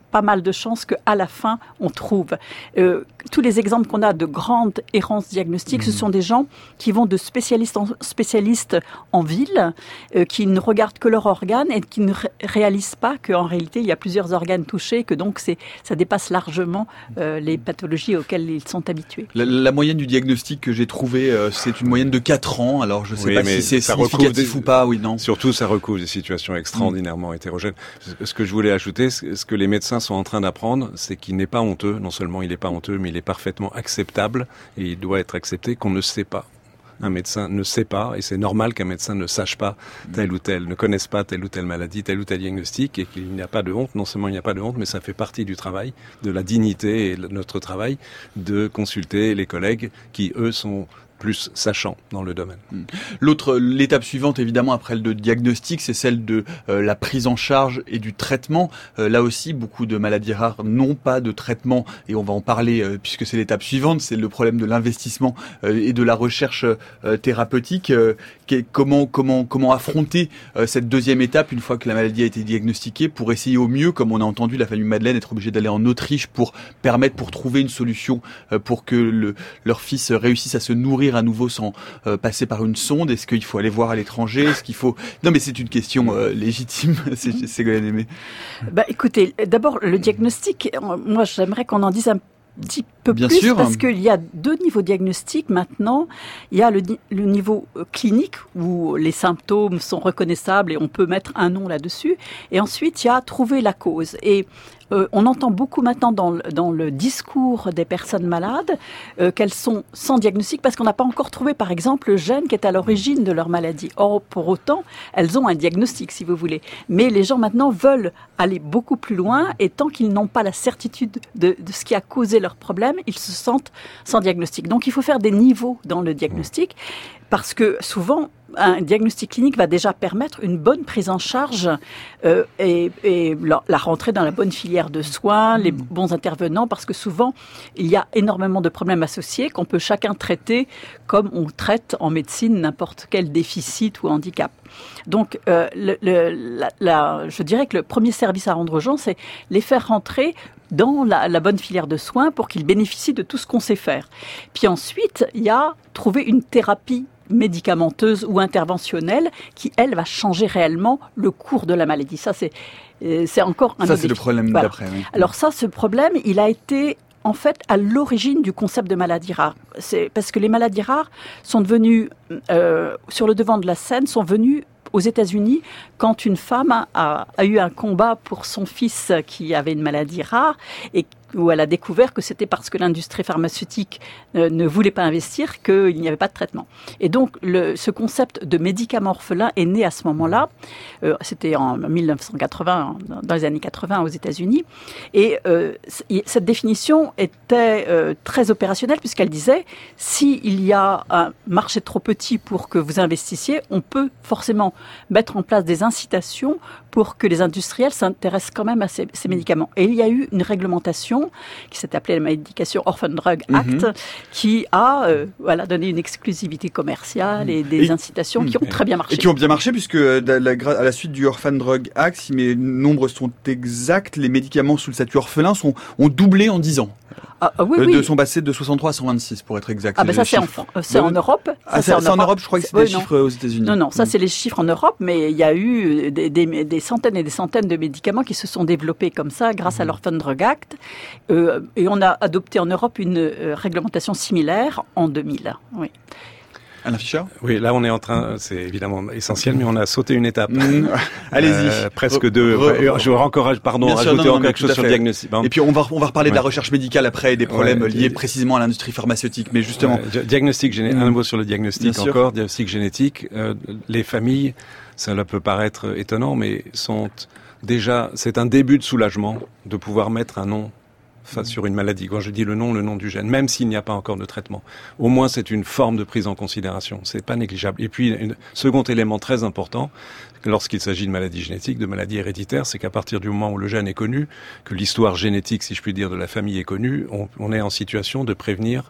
pas mal de chances qu'à la fin, on trouve. Euh, tous les exemples qu'on a de grandes errances diagnostiques, mmh. ce sont des gens qui vont de spécialiste en spécialiste en ville, euh, qui ne regardent que leurs organes et qui ne ré- réalisent pas qu'en réalité, il y a plusieurs organes touchés, que donc c'est, ça dépasse largement euh, les pathologies auxquelles ils sont habitués. La, la moyenne du diagnostic que j'ai trouvé, euh, c'est une moyenne de quatre ans. Alors, je ne sais oui, pas si c'est significatif des... ou pas. Oui, non. Surtout, ça recouvre des situations extraordinairement mmh. hétérogènes. Ce que je voulais ajouter, ce que les médecins sont en train d'apprendre, c'est qu'il n'est pas honteux. Non seulement il n'est pas honteux, mais il est parfaitement acceptable et il doit être accepté qu'on ne sait pas. Un médecin ne sait pas, et c'est normal qu'un médecin ne sache pas telle ou telle, ne connaisse pas telle ou telle maladie, tel ou tel diagnostic, et qu'il n'y a pas de honte. Non seulement il n'y a pas de honte, mais ça fait partie du travail, de la dignité et de notre travail, de consulter les collègues qui, eux, sont plus sachants dans le domaine. L'autre, l'étape suivante, évidemment, après le diagnostic, c'est celle de euh, la prise en charge et du traitement. Euh, là aussi, beaucoup de maladies rares n'ont pas de traitement, et on va en parler euh, puisque c'est l'étape suivante, c'est le problème de l'investissement euh, et de la recherche euh, thérapeutique. Euh, comment, comment, comment affronter euh, cette deuxième étape une fois que la maladie a été diagnostiquée pour essayer au mieux, comme on a entendu la famille Madeleine être obligée d'aller en Autriche pour permettre, pour trouver une solution euh, pour que le, leur fils réussisse à se nourrir à nouveau sans euh, passer par une sonde. Est-ce qu'il faut aller voir à l'étranger? Est-ce qu'il faut... Non, mais c'est une question euh, légitime. c'est Ségolène Aimé. Bah, écoutez, d'abord, le diagnostic, moi, j'aimerais qu'on en dise un petit peu Bien plus sûr. Parce qu'il y a deux niveaux diagnostiques maintenant. Il y a le, le niveau clinique où les symptômes sont reconnaissables et on peut mettre un nom là-dessus. Et ensuite, il y a trouver la cause. Et Euh, on entend beaucoup maintenant dans le, dans le discours des personnes malades euh, qu'elles sont sans diagnostic parce qu'on n'a pas encore trouvé, par exemple, le gène qui est à l'origine de leur maladie. Or, pour autant, elles ont un diagnostic, si vous voulez. Mais les gens maintenant veulent aller beaucoup plus loin et tant qu'ils n'ont pas la certitude de, de ce qui a causé leur problème, ils se sentent sans diagnostic. Donc, il faut faire des niveaux dans le diagnostic parce que souvent, un diagnostic clinique va déjà permettre une bonne prise en charge euh, et, et la, la rentrée dans la bonne filière de soins, les bons intervenants, parce que souvent, il y a énormément de problèmes associés qu'on peut chacun traiter comme on traite en médecine n'importe quel déficit ou handicap. Donc, euh, le, le, la, la, je dirais que le premier service à rendre aux gens, c'est les faire rentrer dans la, la bonne filière de soins pour qu'ils bénéficient de tout ce qu'on sait faire. Puis ensuite, il y a trouver une thérapie médicamenteuse ou interventionnelle qui, elle, va changer réellement le cours de la maladie. Ça, c'est, c'est encore un Ça, autre c'est défi. le problème Voilà. d'après. Oui. Alors ça, ce problème, il a été en fait à l'origine du concept de maladie rare. C'est parce que les maladies rares sont devenues, euh, sur le devant de la scène, sont venues aux États-Unis quand une femme a, a, a eu un combat pour son fils qui avait une maladie rare et où elle a découvert que c'était parce que l'industrie pharmaceutique euh, ne voulait pas investir qu'il n'y avait pas de traitement. Et donc, le, ce concept de médicament orphelin est né à ce moment-là. Euh, c'était en mille neuf cent quatre-vingts, dans les années quatre-vingts aux États-Unis. Et euh, cette définition était euh, très opérationnelle puisqu'elle disait s'il y a un marché trop petit pour que vous investissiez, on peut forcément mettre en place des incitations pour que les industriels s'intéressent quand même à ces, ces médicaments. Et il y a eu une réglementation qui s'est appelée la Medication Orphan Drug Act, mmh. qui a euh, voilà, donné une exclusivité commerciale et des et, incitations mmh. qui ont très bien marché. Et qui ont bien marché, puisque à la, à la suite du Orphan Drug Act, si mes nombres sont exacts, les médicaments sous le statut orphelin sont, ont doublé en dix ans. Ah, ah, oui, euh, oui. De, sont passés de soixante-trois à cent vingt-six, pour être exact. Ah, ben ça, c'est en, c'est en Europe. Ça, ah, c'est, c'est en Europe, je crois que c'était oui, les chiffres aux États-Unis. Non, non, ça, mmh. c'est les chiffres en Europe, mais il y a eu des, des, des centaines et des centaines de médicaments qui se sont développés comme ça grâce mmh. à l'Orphan Drug Act. Euh, et on a adopté en Europe une euh, réglementation similaire en deux mille. Oui. Alain Fischer ? Oui, là on est en train, c'est évidemment essentiel, mais on a sauté une étape. Mmh. Allez-y. Euh, presque re, deux. Re, re, je encourage, pardon, rajouter sûr, non, non, encore quelque chose sur le diagnostic. Bon. Et puis on va, on va reparler ouais. de la recherche médicale après et des problèmes ouais, liés et... précisément à l'industrie pharmaceutique. Mais justement. Ouais, diagnostic, géné... mmh. un mot sur le diagnostic Bien encore, sûr. diagnostic génétique. Euh, les familles, ça peut paraître étonnant, mais sont déjà, c'est un début de soulagement de pouvoir mettre un nom sur une maladie. Quand je dis le nom, le nom du gène, même s'il n'y a pas encore de traitement. Au moins, c'est une forme de prise en considération. C'est pas négligeable. Et puis, un second élément très important, lorsqu'il s'agit de maladies génétiques, de maladies héréditaires, c'est qu'à partir du moment où le gène est connu, que l'histoire génétique, si je puis dire, de la famille est connue, on, on est en situation de prévenir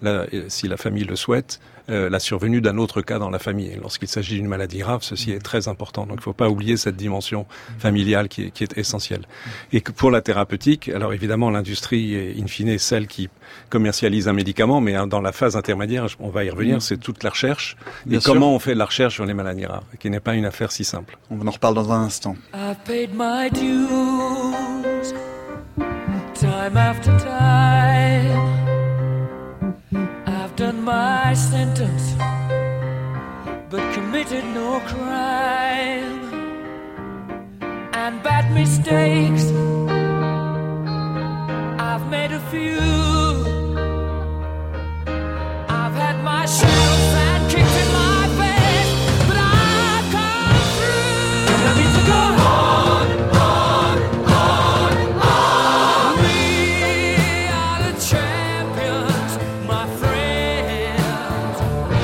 la, si la famille le souhaite, euh, la survenue d'un autre cas dans la famille. Et lorsqu'il s'agit d'une maladie grave, ceci est très important. Donc il ne faut pas oublier cette dimension familiale qui est, qui est essentielle. Et que pour la thérapeutique, alors évidemment l'industrie est in fine celle qui commercialise un médicament, mais dans la phase intermédiaire, on va y revenir, c'est toute la recherche. Bien et sûr. Comment on fait de la recherche sur les maladies rares, qui n'est pas une affaire si simple. On en reparle dans un instant. I've paid my dues, time after time. I've done my sentence, but committed no crime. And bad mistakes, I've made a few. I've had my share of sand kicked in my face, but I've come through. Let me to go on, on, on, on. We are the champions, my friends,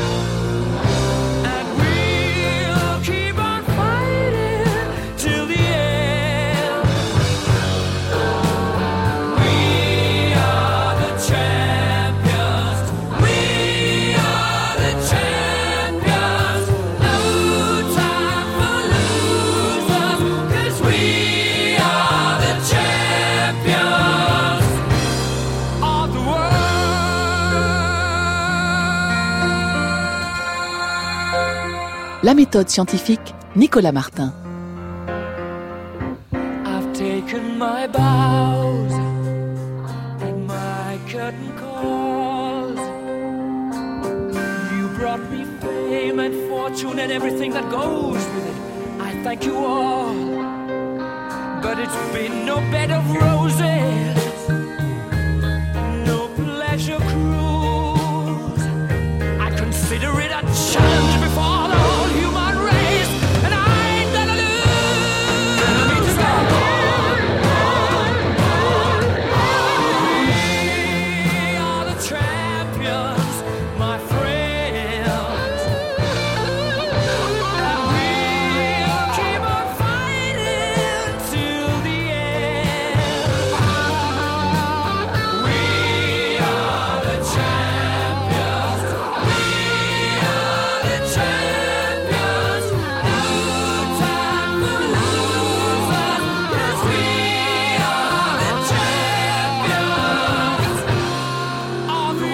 and we'll keep on fighting till the end. We are the champions. We are the champions. No time for losers, 'cause we are the champions of the world. La méthode scientifique, Nicolas Martin. I've taken my bows and my curtain calls. You brought me fame and fortune and everything that goes with it. I thank you all, but it's been no bed of roses, no pleasure cruise. I consider it a challenge before the whole human race, and I ain't gonna lose. Let me just go on, on, on, on. We are the champions, my friends, and we'll keep on fighting till the end. We are the champions. We are the champions. No time for losers, 'cause we are the champions of the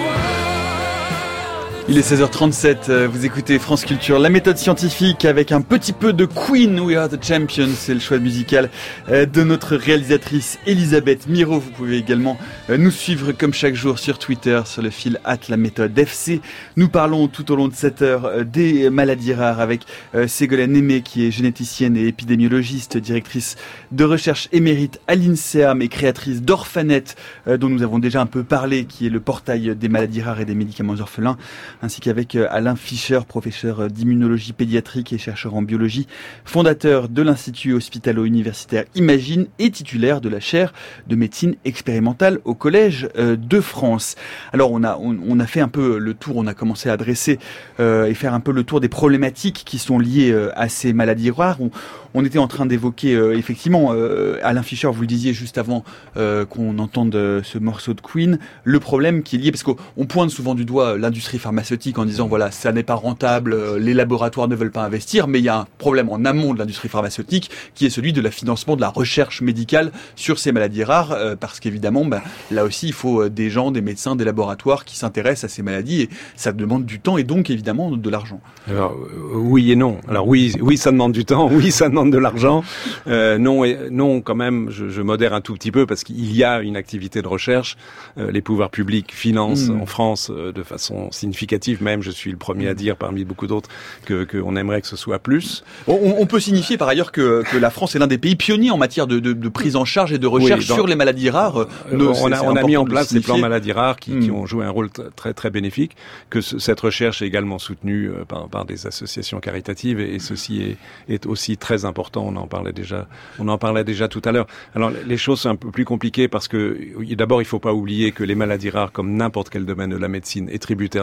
world. Il est seize heures trente-sept, euh, vous écoutez France Culture, la méthode scientifique avec un petit peu de Queen, We Are the Champions, c'est le choix musical euh, de notre réalisatrice Elisabeth Miro. Vous pouvez également euh, nous suivre comme chaque jour sur Twitter, sur le fil arobase la méthode F C. Nous parlons tout au long de cette heure euh, des maladies rares avec euh, Ségolène Aimé qui est généticienne et épidémiologiste, directrice de recherche émérite à l'INSERM et créatrice d'Orphanet, euh, dont nous avons déjà un peu parlé, qui est le portail des maladies rares et des médicaments orphelins, ainsi qu'avec Alain Fischer, professeur d'immunologie pédiatrique et chercheur en biologie, fondateur de l'Institut hospitalo-universitaire Imagine et titulaire de la chaire de médecine expérimentale au Collège de France. Alors on a, on, on a fait un peu le tour, on a commencé à adresser euh, et faire un peu le tour des problématiques qui sont liées euh, à ces maladies rares. On, on était en train d'évoquer euh, effectivement, euh, Alain Fischer, vous le disiez juste avant euh, qu'on entende euh, ce morceau de Queen, le problème qui est lié, parce qu'on pointe souvent du doigt l'industrie pharmaceutique en disant voilà, ça n'est pas rentable, euh, les laboratoires ne veulent pas investir, mais il y a un problème en amont de l'industrie pharmaceutique qui est celui de la financement de la recherche médicale sur ces maladies rares, euh, parce qu'évidemment, ben, là aussi, il faut euh, des gens, des médecins, des laboratoires qui s'intéressent à ces maladies et ça demande du temps et donc évidemment de l'argent. Alors euh, oui et non. Alors oui, oui, ça demande du temps, oui, ça demande de l'argent. Euh, non, et, non, quand même, je, je modère un tout petit peu parce qu'il y a une activité de recherche. Euh, les pouvoirs publics financent mmh. en France euh, de façon significative. Même, je suis le premier à dire parmi beaucoup d'autres que qu'on aimerait que ce soit plus. On, on peut signifier par ailleurs que, que la France est l'un des pays pionniers en matière de, de, de prise en charge et de recherche oui, dans, sur les maladies rares. Euh, Nos, on a, on a mis en place des plans maladies rares qui, mmh. qui ont joué un rôle t- très très bénéfique. Que ce, cette recherche est également soutenue euh, par, par des associations caritatives et, et ceci est, est aussi très important. On en parlait déjà, on en parlait déjà tout à l'heure. Alors les choses sont un peu plus compliquées parce que d'abord il faut pas oublier que les maladies rares, comme n'importe quel domaine de la médecine, est tributaire de la recherche fondamentale.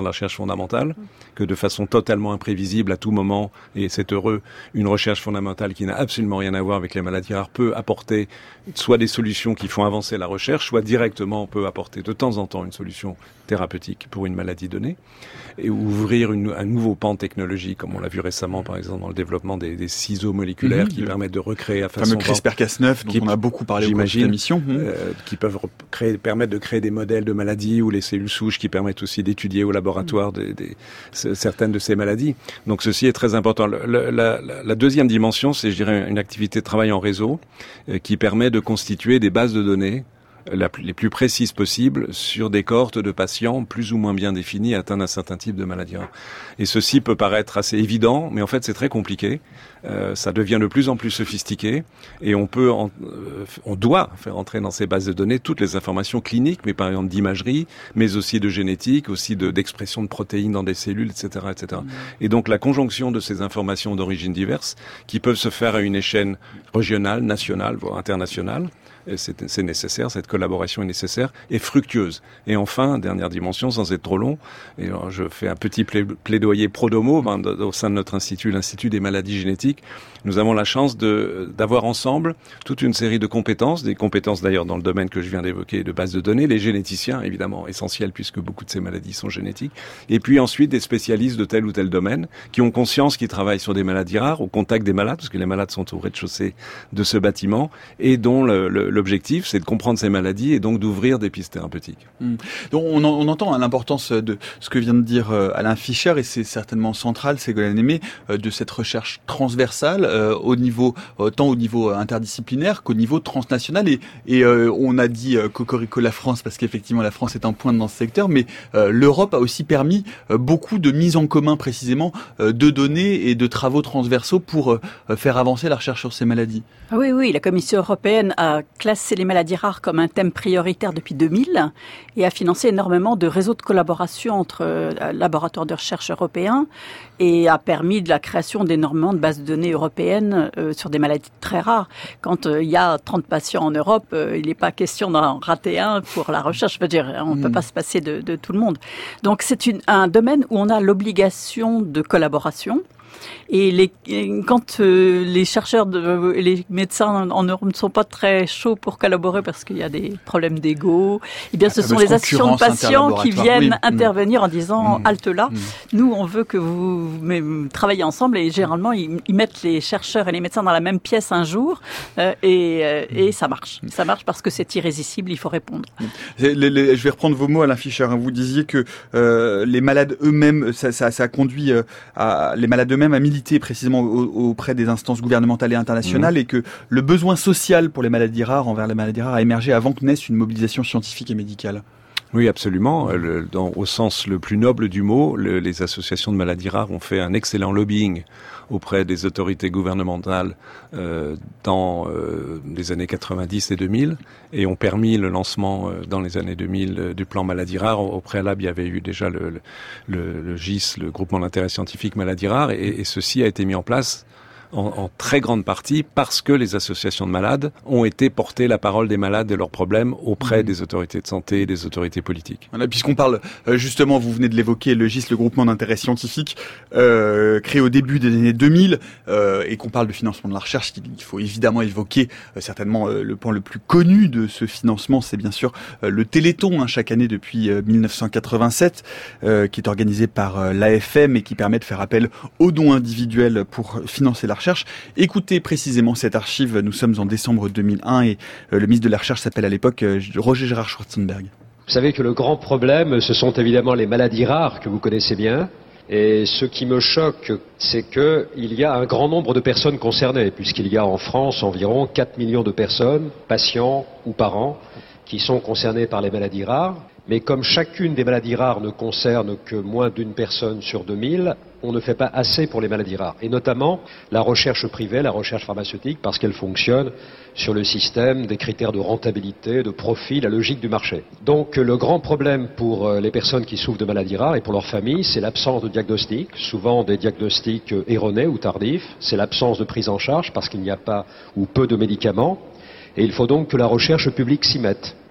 fondamentale, que de façon totalement imprévisible à tout moment, et c'est heureux, une recherche fondamentale qui n'a absolument rien à voir avec les maladies rares peut apporter soit des solutions qui font avancer la recherche, soit directement peut apporter de temps en temps une solution thérapeutique pour une maladie donnée, et ouvrir une, un nouveau pan de technologie, comme on l'a vu récemment par exemple dans le développement des, des ciseaux moléculaires mmh, qui le permettent de recréer à façon... Le CRISPR Cas neuf, dont qui, on a beaucoup parlé au cours de cette émission. Mmh. Euh, qui peuvent créer, permettre de créer des modèles de maladies ou les cellules souches qui permettent aussi d'étudier au laboratoire mmh. des, des, certaines de ces maladies. Donc ceci est très important. Le, le, la, la deuxième dimension, c'est je dirais une activité de travail en réseau euh, qui permet de constituer des bases de données La, les plus précises possibles sur des cohortes de patients plus ou moins bien définis atteints d'un certain type de maladie. Et ceci peut paraître assez évident, mais en fait c'est très compliqué. Euh, ça devient de plus en plus sophistiqué et on peut, en, euh, on doit faire entrer dans ces bases de données toutes les informations cliniques, mais par exemple d'imagerie, mais aussi de génétique, aussi de, d'expression de protéines dans des cellules, et cetera, et cetera. Mmh. Et donc la conjonction de ces informations d'origine diverses, qui peuvent se faire à une échelle régionale, nationale, voire internationale. C'est, c'est nécessaire, cette collaboration est nécessaire et fructueuse. Et enfin, dernière dimension, sans être trop long, et alors je fais un petit plaidoyer pro domo ben, au sein de notre institut, l'Institut des maladies génétiques. Nous avons la chance de, d'avoir ensemble toute une série de compétences, des compétences d'ailleurs dans le domaine que je viens d'évoquer, de base de données, les généticiens évidemment essentiels puisque beaucoup de ces maladies sont génétiques, et puis ensuite des spécialistes de tel ou tel domaine qui ont conscience qu'ils travaillent sur des maladies rares, au contact des malades, parce que les malades sont au rez-de-chaussée de ce bâtiment, et dont le, le l'objectif, c'est de comprendre ces maladies et donc d'ouvrir des pistes thérapeutiques. Mmh. Donc on, en, on entend l'importance de ce que vient de dire Alain Fischer, et c'est certainement central, Ségolène Aimé, de cette recherche transversale euh, au niveau, euh, tant au niveau interdisciplinaire qu'au niveau transnational. Et, et euh, on a dit euh, cocorico la France, parce qu'effectivement la France est en pointe dans ce secteur, mais euh, l'Europe a aussi permis euh, beaucoup de mise en commun précisément euh, de données et de travaux transversaux pour euh, faire avancer la recherche sur ces maladies. Ah oui, oui, la Commission européenne a classé les maladies rares comme un thème prioritaire depuis deux mille et a financé énormément de réseaux de collaboration entre euh, laboratoires de recherche européens et a permis de la création d'énormément de bases de données européennes euh, sur des maladies très rares. Quand euh, il y a trente patients en Europe, euh, il n'est pas question d'en rater un pour la recherche. Je veux dire, on ne mmh. peut pas se passer de, de tout le monde. Donc c'est une, un domaine où on a l'obligation de collaboration. Et les, quand euh, les chercheurs, de, les médecins en, en Europe ne sont pas très chauds pour collaborer parce qu'il y a des problèmes d'ego, eh bien ce sont les associations de patients qui viennent oui. intervenir en disant mmh. halte là, mmh. nous on veut que vous mais, travaillez ensemble, et généralement ils, ils mettent les chercheurs et les médecins dans la même pièce un jour euh, et, euh, et ça marche. Ça marche parce que c'est irrésistible, il faut répondre. Les, les, je vais reprendre vos mots, Alain Fischer. Vous disiez que euh, les malades eux-mêmes, ça, ça, ça a conduit euh, à les malades eux-mêmes à militer précisément auprès des instances gouvernementales et internationales mmh. et que le besoin social pour les maladies rares envers les maladies rares a émergé avant que naisse une mobilisation scientifique et médicale. Oui, absolument. Le, dans, au sens le plus noble du mot, le, les associations de maladies rares ont fait un excellent lobbying auprès des autorités gouvernementales euh, dans euh, les années quatre-vingt-dix et deux mille et ont permis le lancement euh, dans les années deux mille euh, du plan maladies rares. Au, au préalable, il y avait eu déjà le, le, le, le G I S, le groupement d'intérêt scientifique maladies rares, et, et ceci a été mis en place En, en très grande partie parce que les associations de malades ont été porter la parole des malades et leurs problèmes auprès mmh. des autorités de santé et des autorités politiques. Voilà, puisqu'on parle, euh, justement, vous venez de l'évoquer, le G I S, le groupement d'intérêt scientifique, euh, créé au début des années deux mille, euh, et qu'on parle de financement de la recherche, il faut évidemment évoquer euh, certainement euh, le point le plus connu de ce financement, c'est bien sûr euh, le Téléthon, hein, chaque année depuis euh, mille neuf cent quatre-vingt-sept, euh, qui est organisé par euh, l'A F M et qui permet de faire appel aux dons individuels pour financer la recherche. Écoutez précisément cette archive, nous sommes en décembre deux mille un et euh, le ministre de la Recherche s'appelle à l'époque euh, Roger Gérard Schwarzenberg. Vous savez que le grand problème, ce sont évidemment les maladies rares que vous connaissez bien. Et ce qui me choque, c'est qu'il y a un grand nombre de personnes concernées, puisqu'il y a en France environ quatre millions de personnes, patients ou parents, qui sont concernés par les maladies rares. Mais comme chacune des maladies rares ne concerne que moins d'une personne sur deux mille, on ne fait pas assez pour les maladies rares. Et notamment la recherche privée, la recherche pharmaceutique, parce qu'elle fonctionne sur le système des critères de rentabilité, de profit, la logique du marché. Donc le grand problème pour les personnes qui souffrent de maladies rares et pour leurs familles, c'est l'absence de diagnostic, souvent des diagnostics erronés ou tardifs. C'est l'absence de prise en charge parce qu'il n'y a pas ou peu de médicaments. Et il faut donc que la recherche publique s'y mette.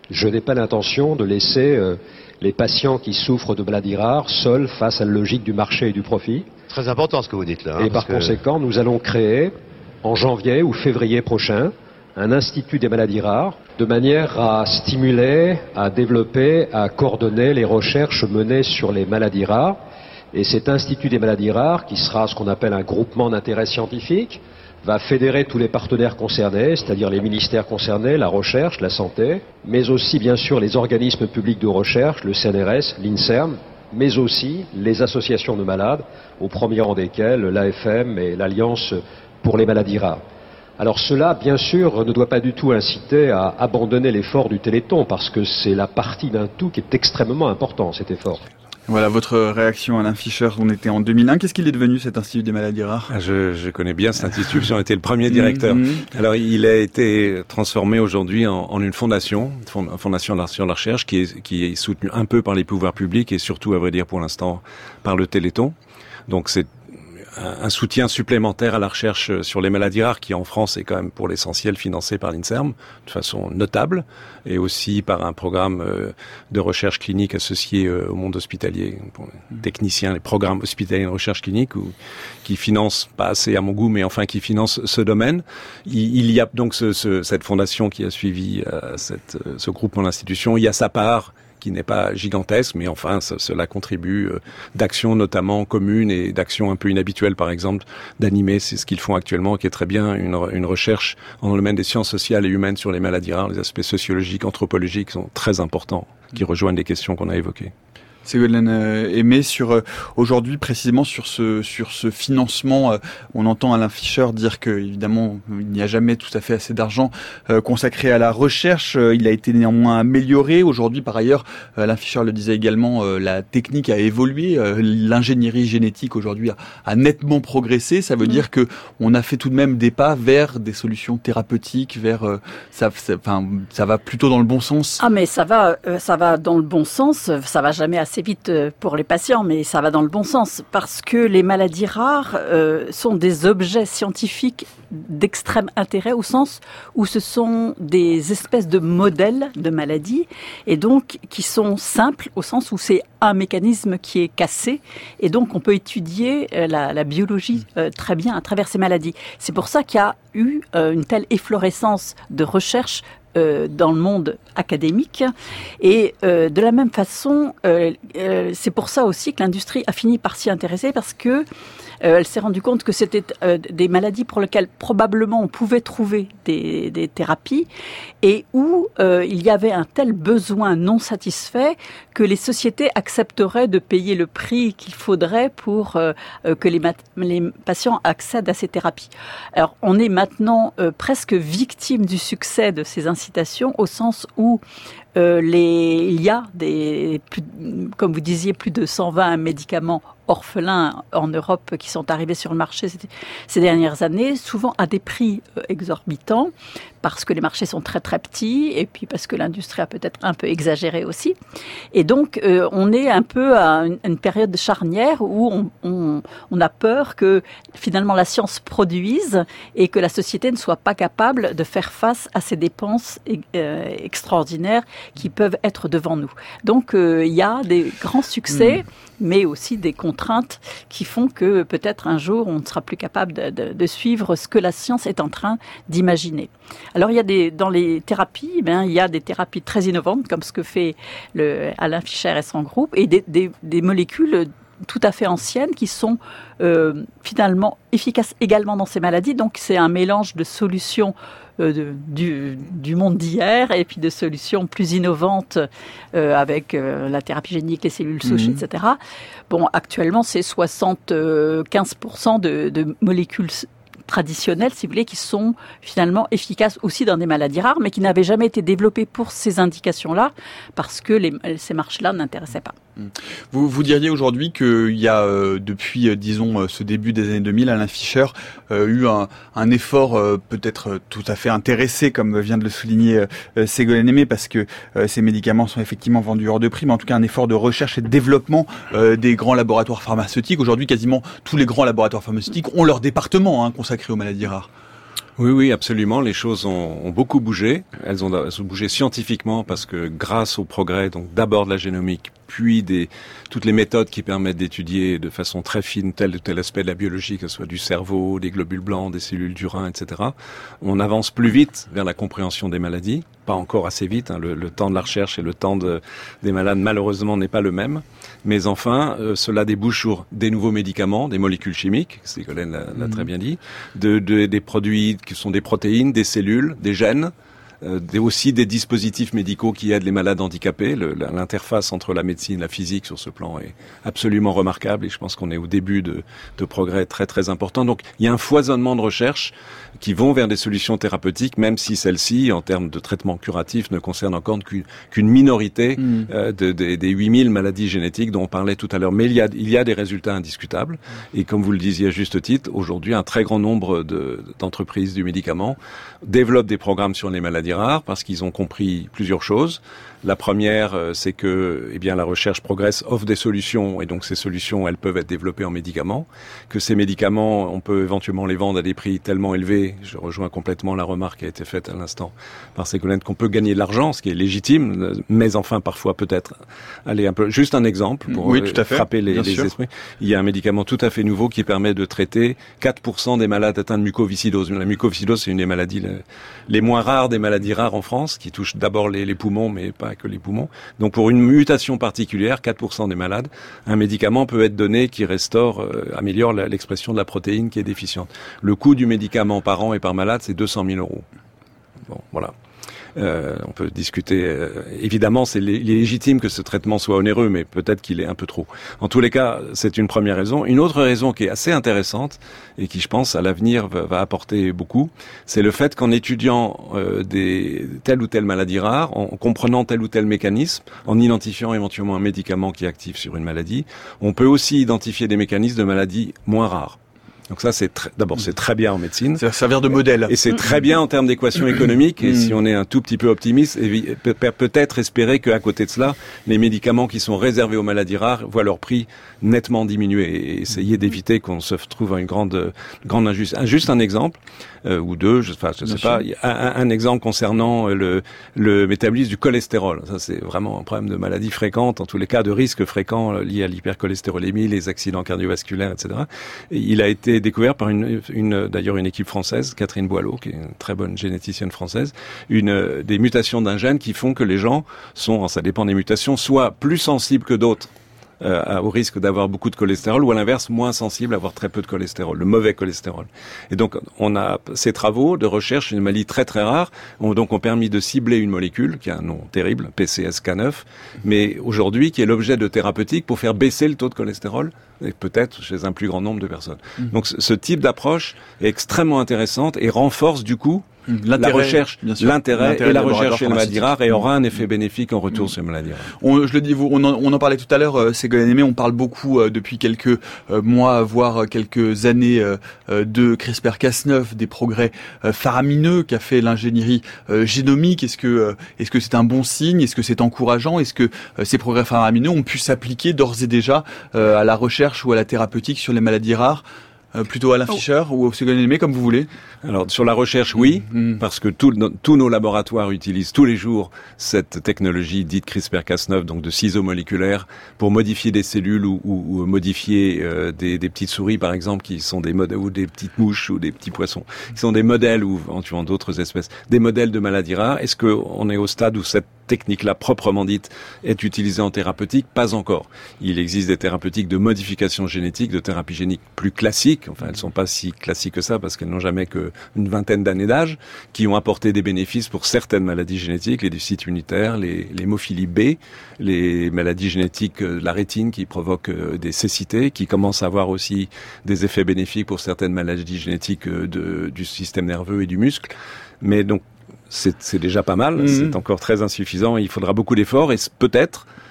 Je n'ai pas l'intention de laisser euh, les patients qui souffrent de maladies rares seuls face à la logique du marché et du profit. Très important ce que vous dites là. Hein, et par que... conséquent, nous allons créer en janvier ou février prochain un institut des maladies rares, de manière à stimuler, à développer, à coordonner les recherches menées sur les maladies rares. Et cet institut des maladies rares, qui sera ce qu'on appelle un groupement d'intérêt scientifique, va fédérer tous les partenaires concernés, c'est-à-dire les ministères concernés, la recherche, la santé, mais aussi bien sûr les organismes publics de recherche, le C N R S, l'INSERM, mais aussi les associations de malades, au premier rang desquelles l'A F M et l'Alliance pour les maladies rares. Alors cela, bien sûr, ne doit pas du tout inciter à abandonner l'effort du Téléthon, parce que c'est la partie d'un tout qui est extrêmement important, cet effort. Voilà votre réaction, Alain Fischer. On était en deux mille un. Qu'est-ce qu'il est devenu, cet Institut des maladies rares? je, je connais bien cet institut, j'en étais le premier directeur. Mm-hmm. Alors, il a été transformé aujourd'hui en, en une fondation, une fondation sur la recherche, qui est, qui est soutenue un peu par les pouvoirs publics et surtout, à vrai dire, pour l'instant, par le Téléthon. Donc, c'est un soutien supplémentaire à la recherche sur les maladies rares qui en France est quand même pour l'essentiel financé par l'INSERM de façon notable et aussi par un programme de recherche clinique associé au monde hospitalier pour les techniciens, les programmes hospitaliers de recherche clinique ou, qui financent pas assez à mon goût mais enfin qui financent ce domaine. Il, il y a donc ce, ce, cette fondation qui a suivi euh, cette, ce groupement d'institutions. Il y a sa part qui n'est pas gigantesque, mais enfin, ça, cela contribue euh, d'actions notamment communes et d'actions un peu inhabituelles, par exemple, d'animer, c'est ce qu'ils font actuellement, qui est très bien, une, une recherche dans le domaine des sciences sociales et humaines sur les maladies rares, les aspects sociologiques, anthropologiques sont très importants, qui rejoignent les questions qu'on a évoquées. Ségolène Aimé, sur euh, aujourd'hui précisément sur ce sur ce financement, euh, on entend Alain Fischer dire que évidemment il n'y a jamais tout à fait assez d'argent euh, consacré à la recherche. Euh, il a été néanmoins amélioré aujourd'hui. Par ailleurs, euh, Alain Fischer le disait également, euh, la technique a évolué, euh, l'ingénierie génétique aujourd'hui a, a nettement progressé. Ça veut mmh. dire que on a fait tout de même des pas vers des solutions thérapeutiques, vers euh, ça, ça, enfin ça va plutôt dans le bon sens. Ah mais ça va, euh, ça va dans le bon sens. Ça va jamais assez vite pour les patients, mais ça va dans le bon sens parce que les maladies rares euh, sont des objets scientifiques d'extrême intérêt au sens où ce sont des espèces de modèles de maladies et donc qui sont simples au sens où c'est un mécanisme qui est cassé et donc on peut étudier la, la biologie euh, très bien à travers ces maladies. C'est pour ça qu'il y a eu euh, une telle efflorescence de recherche Euh, dans le monde académique et euh, de la même façon euh, euh, c'est pour ça aussi que l'industrie a fini par s'y intéresser parce que euh, elle s'est rendue compte que c'était euh, des maladies pour lesquelles probablement on pouvait trouver des, des thérapies et où euh, il y avait un tel besoin non satisfait que les sociétés accepteraient de payer le prix qu'il faudrait pour euh, que les, mat- les patients accèdent à ces thérapies. Alors on est maintenant euh, presque victime du succès de ces incitations au sens où euh, les, il y a des, plus, comme vous disiez, plus de cent vingt médicaments orphelins en Europe qui sont arrivés sur le marché ces, ces dernières années, souvent à des prix euh, exorbitants, parce que les marchés sont très très petits et puis parce que l'industrie a peut-être un peu exagéré aussi. Et donc euh, on est un peu à une, une période charnière où on, on, on a peur que finalement la science produise et que la société ne soit pas capable de faire face à ces dépenses euh, extraordinaires qui peuvent être devant nous. Donc euh, il y a des grands succès, mmh. mais aussi des contraintes qui font que peut-être un jour on ne sera plus capable de, de, de suivre ce que la science est en train d'imaginer. Alors il y a des dans les thérapies, ben il y a des thérapies très innovantes comme ce que fait le Alain Fischer et son groupe et des, des, des molécules tout à fait anciennes qui sont euh, finalement efficaces également dans ces maladies. Donc c'est un mélange de solutions euh, de, du, du monde d'hier et puis de solutions plus innovantes euh, avec euh, la thérapie génique, les cellules souches, mmh. et cetera. Bon, actuellement c'est soixante-quinze pour cent de, de molécules traditionnelles, si vous voulez, qui sont finalement efficaces aussi dans des maladies rares, mais qui n'avaient jamais été développées pour ces indications-là, parce que les, ces marches-là n'intéressaient pas. Vous, vous diriez aujourd'hui qu'il y a, euh, depuis, euh, disons, euh, ce début des années deux mille, Alain Fischer euh, eu un, un effort euh, peut-être euh, tout à fait intéressé, comme vient de le souligner euh, Ségolène Aimé, parce que euh, ces médicaments sont effectivement vendus hors de prix, mais en tout cas un effort de recherche et de développement euh, des grands laboratoires pharmaceutiques. Aujourd'hui, quasiment tous les grands laboratoires pharmaceutiques ont leur département hein, consacré aux maladies rares. Oui, oui, absolument. Les choses ont, ont beaucoup bougé. Elles ont, elles ont bougé scientifiquement parce que grâce au progrès, donc d'abord de la génomique, puis des, toutes les méthodes qui permettent d'étudier de façon très fine tel ou tel aspect de la biologie, que ce soit du cerveau, des globules blancs, des cellules du rein, et cetera. On avance plus vite vers la compréhension des maladies. Pas encore assez vite, hein. le, le temps de la recherche et le temps de, des malades, malheureusement, n'est pas le même. Mais enfin, euh, cela débouche sur des nouveaux médicaments, des molécules chimiques, Ségolène l'a, l'a mmh. très bien dit, de, de, des produits qui sont des protéines, des cellules, des gènes, euh, des, aussi des dispositifs médicaux qui aident les malades handicapés. Le, l'interface entre la médecine et la physique sur ce plan est absolument remarquable et je pense qu'on est au début de, de progrès très très importants. Donc il y a un foisonnement de recherches qui vont vers des solutions thérapeutiques, même si celles-ci, en termes de traitement curatif, ne concernent encore qu'une, qu'une minorité mmh. euh, de, de, des huit mille maladies génétiques dont on parlait tout à l'heure. Mais il y a, il y a des résultats indiscutables. Et comme vous le disiez à juste titre, aujourd'hui, un très grand nombre de, d'entreprises du médicament développent des programmes sur les maladies rares parce qu'ils ont compris plusieurs choses. La première, c'est que, eh bien, la recherche progresse, offre des solutions, et donc ces solutions, elles peuvent être développées en médicaments. Que ces médicaments, on peut éventuellement les vendre à des prix tellement élevés. Je rejoins complètement la remarque qui a été faite à l'instant par Ségolène qu'on peut gagner de l'argent, ce qui est légitime, mais enfin parfois peut-être aller un peu. Juste un exemple pour oui, tout à fait, frapper les, les esprits. Il y a un médicament tout à fait nouveau qui permet de traiter quatre pour cent des malades atteints de mucoviscidose. La mucoviscidose, c'est une des maladies les moins rares des maladies rares en France, qui touche d'abord les, les poumons, mais pas que les poumons. Donc pour une mutation particulière, quatre pour cent des malades, un médicament peut être donné qui restaure, euh, améliore la, l'expression de la protéine qui est déficiente. Le coût du médicament par an et par malade, c'est deux cent mille euros. Bon, voilà. Euh, on peut discuter. Euh, évidemment, c'est lé- légitime que ce traitement soit onéreux, mais peut-être qu'il est un peu trop. En tous les cas, c'est une première raison. Une autre raison qui est assez intéressante et qui, je pense, à l'avenir va, va apporter beaucoup, c'est le fait qu'en étudiant euh, des telle ou telle maladie rare, en comprenant tel ou tel mécanisme, en identifiant éventuellement un médicament qui est actif sur une maladie, on peut aussi identifier des mécanismes de maladies moins rares. Donc ça, c'est très, d'abord, c'est très bien en médecine. Ça va servir de modèle. Et c'est très bien en termes d'équation économique. Et si on est un tout petit peu optimiste, peut-être espérer qu'à côté de cela, les médicaments qui sont réservés aux maladies rares voient leur prix nettement diminuer et essayer d'éviter qu'on se trouve à une grande, grande injustice. Juste un exemple, euh, ou deux, je, enfin, je sais pas, un, un exemple concernant le, le métabolisme du cholestérol. Ça, c'est vraiment un problème de maladie fréquente, en tous les cas de risques fréquents liés à l'hypercholestérolémie, les accidents cardiovasculaires, et cetera. Et il a été découvert par une, une, d'ailleurs une équipe française, Catherine Boileau, qui est une très bonne généticienne française, une, des mutations d'un gène qui font que les gens sont, ça dépend des mutations, soit plus sensibles que d'autres Euh, au risque d'avoir beaucoup de cholestérol, ou à l'inverse, moins sensible à avoir très peu de cholestérol, le mauvais cholestérol. Et donc, on a ces travaux de recherche, une maladie très très rare, ont donc ont permis de cibler une molécule qui a un nom terrible, P C S K neuf, mais aujourd'hui qui est l'objet de thérapeutiques pour faire baisser le taux de cholestérol, et peut-être chez un plus grand nombre de personnes. Mmh. Donc, ce type d'approche est extrêmement intéressante et renforce du coup l'intérêt, la recherche, l'intérêt, l'intérêt et la recherche chez les maladies rares et aura un effet bénéfique en retour mmh. sur les maladies rares. On, je le dis, vous, on, en, on en parlait tout à l'heure, euh, Ségolène Aimé, on parle beaucoup euh, depuis quelques euh, mois, voire quelques années euh, euh, de CRISPR Cas neuf, des progrès euh, faramineux qu'a fait l'ingénierie euh, génomique. Est-ce que, euh, est-ce que c'est un bon signe? Est-ce que c'est encourageant? Est-ce que euh, ces progrès faramineux ont pu s'appliquer d'ores et déjà euh, à la recherche ou à la thérapeutique sur les maladies rares? Euh, plutôt Alain Fischer oh. ou Ségolène Aimé, comme vous voulez. Alors, sur la recherche, oui, mmh. parce que tout, no, tous nos laboratoires utilisent tous les jours cette technologie dite CRISPR Cas neuf, donc de ciseaux moléculaires, pour modifier des cellules ou, ou, ou modifier euh, des, des petites souris, par exemple, qui sont des modèles, ou des petites mouches ou des petits poissons, qui sont des modèles, ou en tuant d'autres espèces, des modèles de maladies rares. Est-ce qu'on est au stade où cette technique-là, proprement dite, est utilisée en thérapeutique? Pas encore. Il existe des thérapeutiques de modification génétique, de thérapie génique plus classiques. Enfin, elles sont pas si classiques que ça parce qu'elles n'ont jamais qu'une vingtaine d'années d'âge, qui ont apporté des bénéfices pour certaines maladies génétiques, les déficits immunitaires, les, l'hémophilie B, les maladies génétiques de la rétine qui provoquent des cécités, qui commencent à avoir aussi des effets bénéfiques pour certaines maladies génétiques de, du système nerveux et du muscle. Mais donc, C'est, c'est déjà pas mal, mmh. c'est encore très insuffisant, il faudra beaucoup d'efforts et peut-être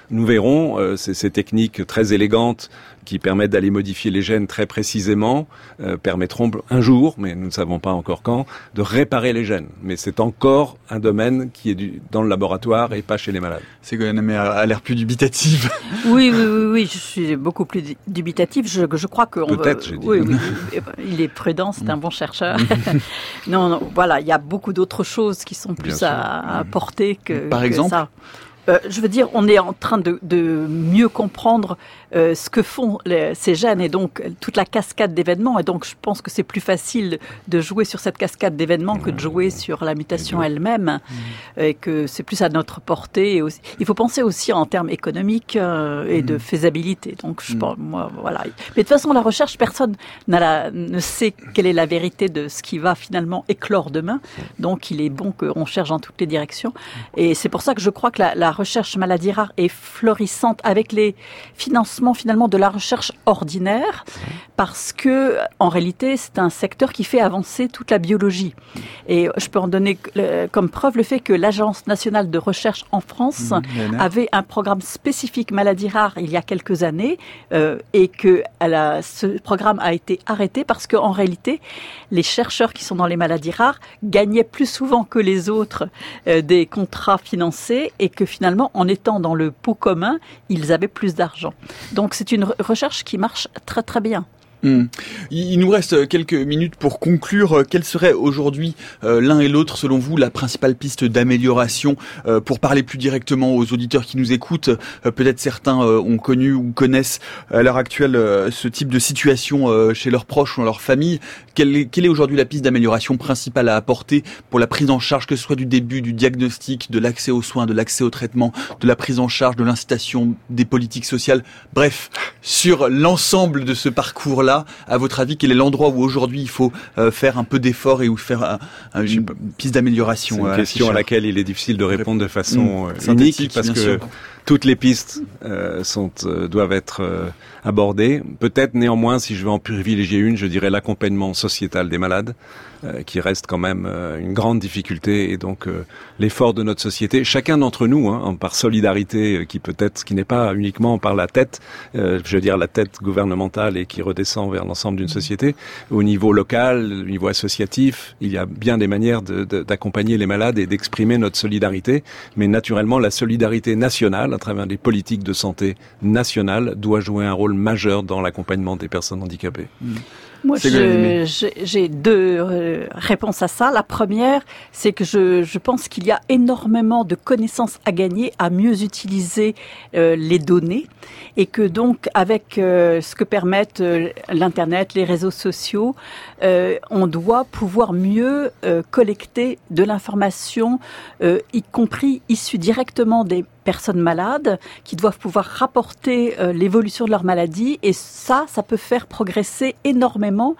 Nous verrons euh, ces, ces techniques très élégantes qui permettent d'aller modifier les gènes très précisément, euh, permettront un jour, mais nous ne savons pas encore quand, de réparer les gènes. Mais c'est encore un domaine qui est du, dans le laboratoire et pas chez les malades. Ségolène Aimé a l'air plus dubitative. Oui, oui, oui, oui, je suis beaucoup plus dubitative. Je, je crois que... Peut-être, j'ai dit. Oui, oui, il est prudent, c'est un bon chercheur. non, non, voilà, il y a beaucoup d'autres choses qui sont plus à, à apporter que, Par que exemple ça. Euh, je veux dire, on est en train de, de mieux comprendre euh, ce que font les, ces gènes et donc toute la cascade d'événements. Et donc, je pense que c'est plus facile de jouer sur cette cascade d'événements que de jouer sur la mutation elle-même. Mmh. Et que c'est plus à notre portée. Et aussi, il faut penser aussi en termes économiques euh, et mmh. de faisabilité. Donc, je pense, moi, voilà. Mais de toute façon, la recherche, personne n'a la, ne sait quelle est la vérité de ce qui va finalement éclore demain. Donc, il est bon qu'on cherche dans toutes les directions. Et c'est pour ça que je crois que la, la recherche maladie rare est florissante avec les financements finalement de la recherche ordinaire parce que en réalité c'est un secteur qui fait avancer toute la biologie et je peux en donner comme preuve le fait que l'Agence nationale de recherche en France mmh, avait un programme spécifique maladie rare il y a quelques années euh, et que elle a, ce programme a été arrêté parce qu'en réalité les chercheurs qui sont dans les maladies rares gagnaient plus souvent que les autres euh, des contrats financés et que finalement Finalement, en étant dans le pot commun, ils avaient plus d'argent. Donc, c'est une recherche qui marche très, très bien. Mmh. Il nous reste quelques minutes pour conclure. Quelle serait aujourd'hui euh, l'un et l'autre, selon vous, la principale piste d'amélioration euh, pour parler plus directement aux auditeurs qui nous écoutent? euh, Peut-être certains euh, ont connu ou connaissent à l'heure actuelle euh, ce type de situation euh, chez leurs proches ou dans leur famille. Quelle est, quelle est aujourd'hui la piste d'amélioration principale à apporter pour la prise en charge, que ce soit du début, du diagnostic, de l'accès aux soins, de l'accès au traitement, de la prise en charge, de l'incitation, des politiques sociales, bref, sur l'ensemble de ce parcours-là? À votre avis, quel est l'endroit où aujourd'hui il faut euh, faire un peu d'effort et où faire un, un, une piste d'amélioration? C'est une euh, question à laquelle il est difficile de répondre de façon mmh, unique parce que sûr. toutes les pistes euh, sont, euh, doivent être euh, abordées. Peut-être néanmoins, si je veux en privilégier une, je dirais l'accompagnement sociétal des malades, euh, qui reste quand même euh, une grande difficulté et donc euh, l'effort de notre société, chacun d'entre nous, hein, par solidarité, euh, qui peut-être, qui n'est pas uniquement par la tête, euh, je veux dire la tête gouvernementale et qui redescend vers l'ensemble d'une société, au niveau local, au niveau associatif, il y a bien des manières de, de, d'accompagner les malades et d'exprimer notre solidarité, mais naturellement la solidarité nationale, à travers des politiques de santé nationales, doit jouer un rôle majeur dans l'accompagnement des personnes handicapées. Mmh. Moi, je, j'ai deux euh, réponses à ça. La première, c'est que je, je pense qu'il y a énormément de connaissances à gagner à mieux utiliser euh, les données et que donc avec euh, ce que permettent euh, l'Internet, les réseaux sociaux, euh, on doit pouvoir mieux euh, collecter de l'information, euh, y compris issue directement des personnes malades, qui doivent pouvoir rapporter euh, l'évolution de leur maladie et ça, ça peut faire progresser énormément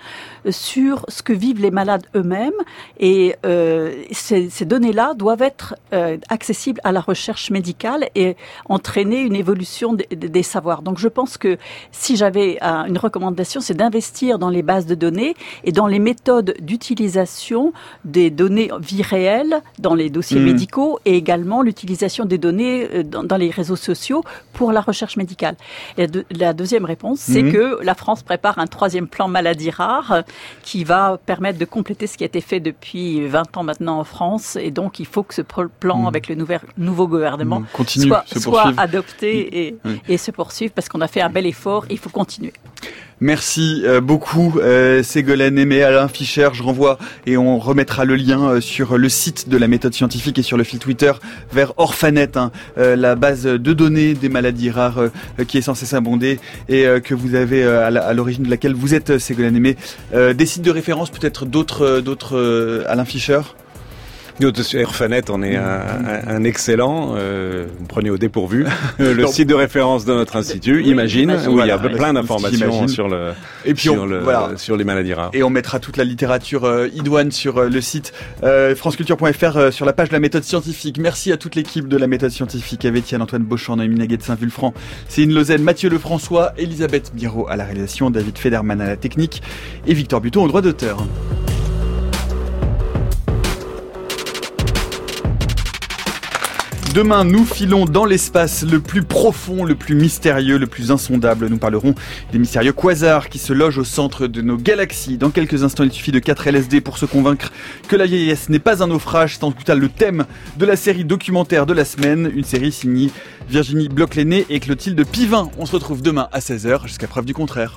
sur ce que vivent les malades eux-mêmes et euh, ces, ces données-là doivent être euh, accessibles à la recherche médicale et entraîner une évolution des, des savoirs. Donc je pense que si j'avais euh, une recommandation, c'est d'investir dans les bases de données et dans les méthodes d'utilisation des données vie réelle dans les dossiers mmh. médicaux et également l'utilisation des données euh, dans, dans les réseaux sociaux pour la recherche médicale. Et de, la deuxième réponse, c'est mmh. que la France prépare un troisième plan maladie rare qui va permettre de compléter ce qui a été fait depuis vingt ans maintenant en France et donc il faut que ce plan mmh. avec le nouvel, nouveau gouvernement mmh. Continue, soit, se soit adopté et, mmh. et se poursuive parce qu'on a fait un bel effort et il faut continuer. Merci euh, beaucoup euh, Ségolène Aimé, Alain Fischer. Je renvoie et on remettra le lien euh, sur le site de la méthode scientifique et sur le fil Twitter vers Orphanet, hein, euh, la base de données des maladies rares euh, qui est censée s'abonder et euh, que vous avez euh, à l'origine de laquelle vous êtes Ségolène Aimé. Euh, des sites de référence peut-être d'autres, d'autres euh, Alain Fischer? Orphanet en est un, un, un excellent, euh, vous me prenez au dépourvu, le Donc, site de référence de notre institut, oui, Imagine, Imagine, où voilà, il y a plein d'informations sur, le, et puis sur, on, le, voilà. sur les maladies rares. Et on mettra toute la littérature euh, idoine sur euh, le site euh, franceculture point f r euh, sur la page de la méthode scientifique. Merci à toute l'équipe de la méthode scientifique, avec Étienne Antoine Beauchamp, Noémie Naguet de Saint-Vulfranc, Céline Lozen, Mathieu Lefrançois, Elisabeth Biro à la réalisation, David Federman à la technique et Victor Buton au droit d'auteur. Demain, nous filons dans l'espace le plus profond, le plus mystérieux, le plus insondable. Nous parlerons des mystérieux quasars qui se logent au centre de nos galaxies. Dans quelques instants, il suffit de quatre L S D pour se convaincre que la vieillesse n'est pas un naufrage. C'est en tout cas le thème de la série documentaire de la semaine. Une série signée Virginie Bloch-Lenné et Clotilde Pivin. On se retrouve demain à seize heures jusqu'à preuve du contraire.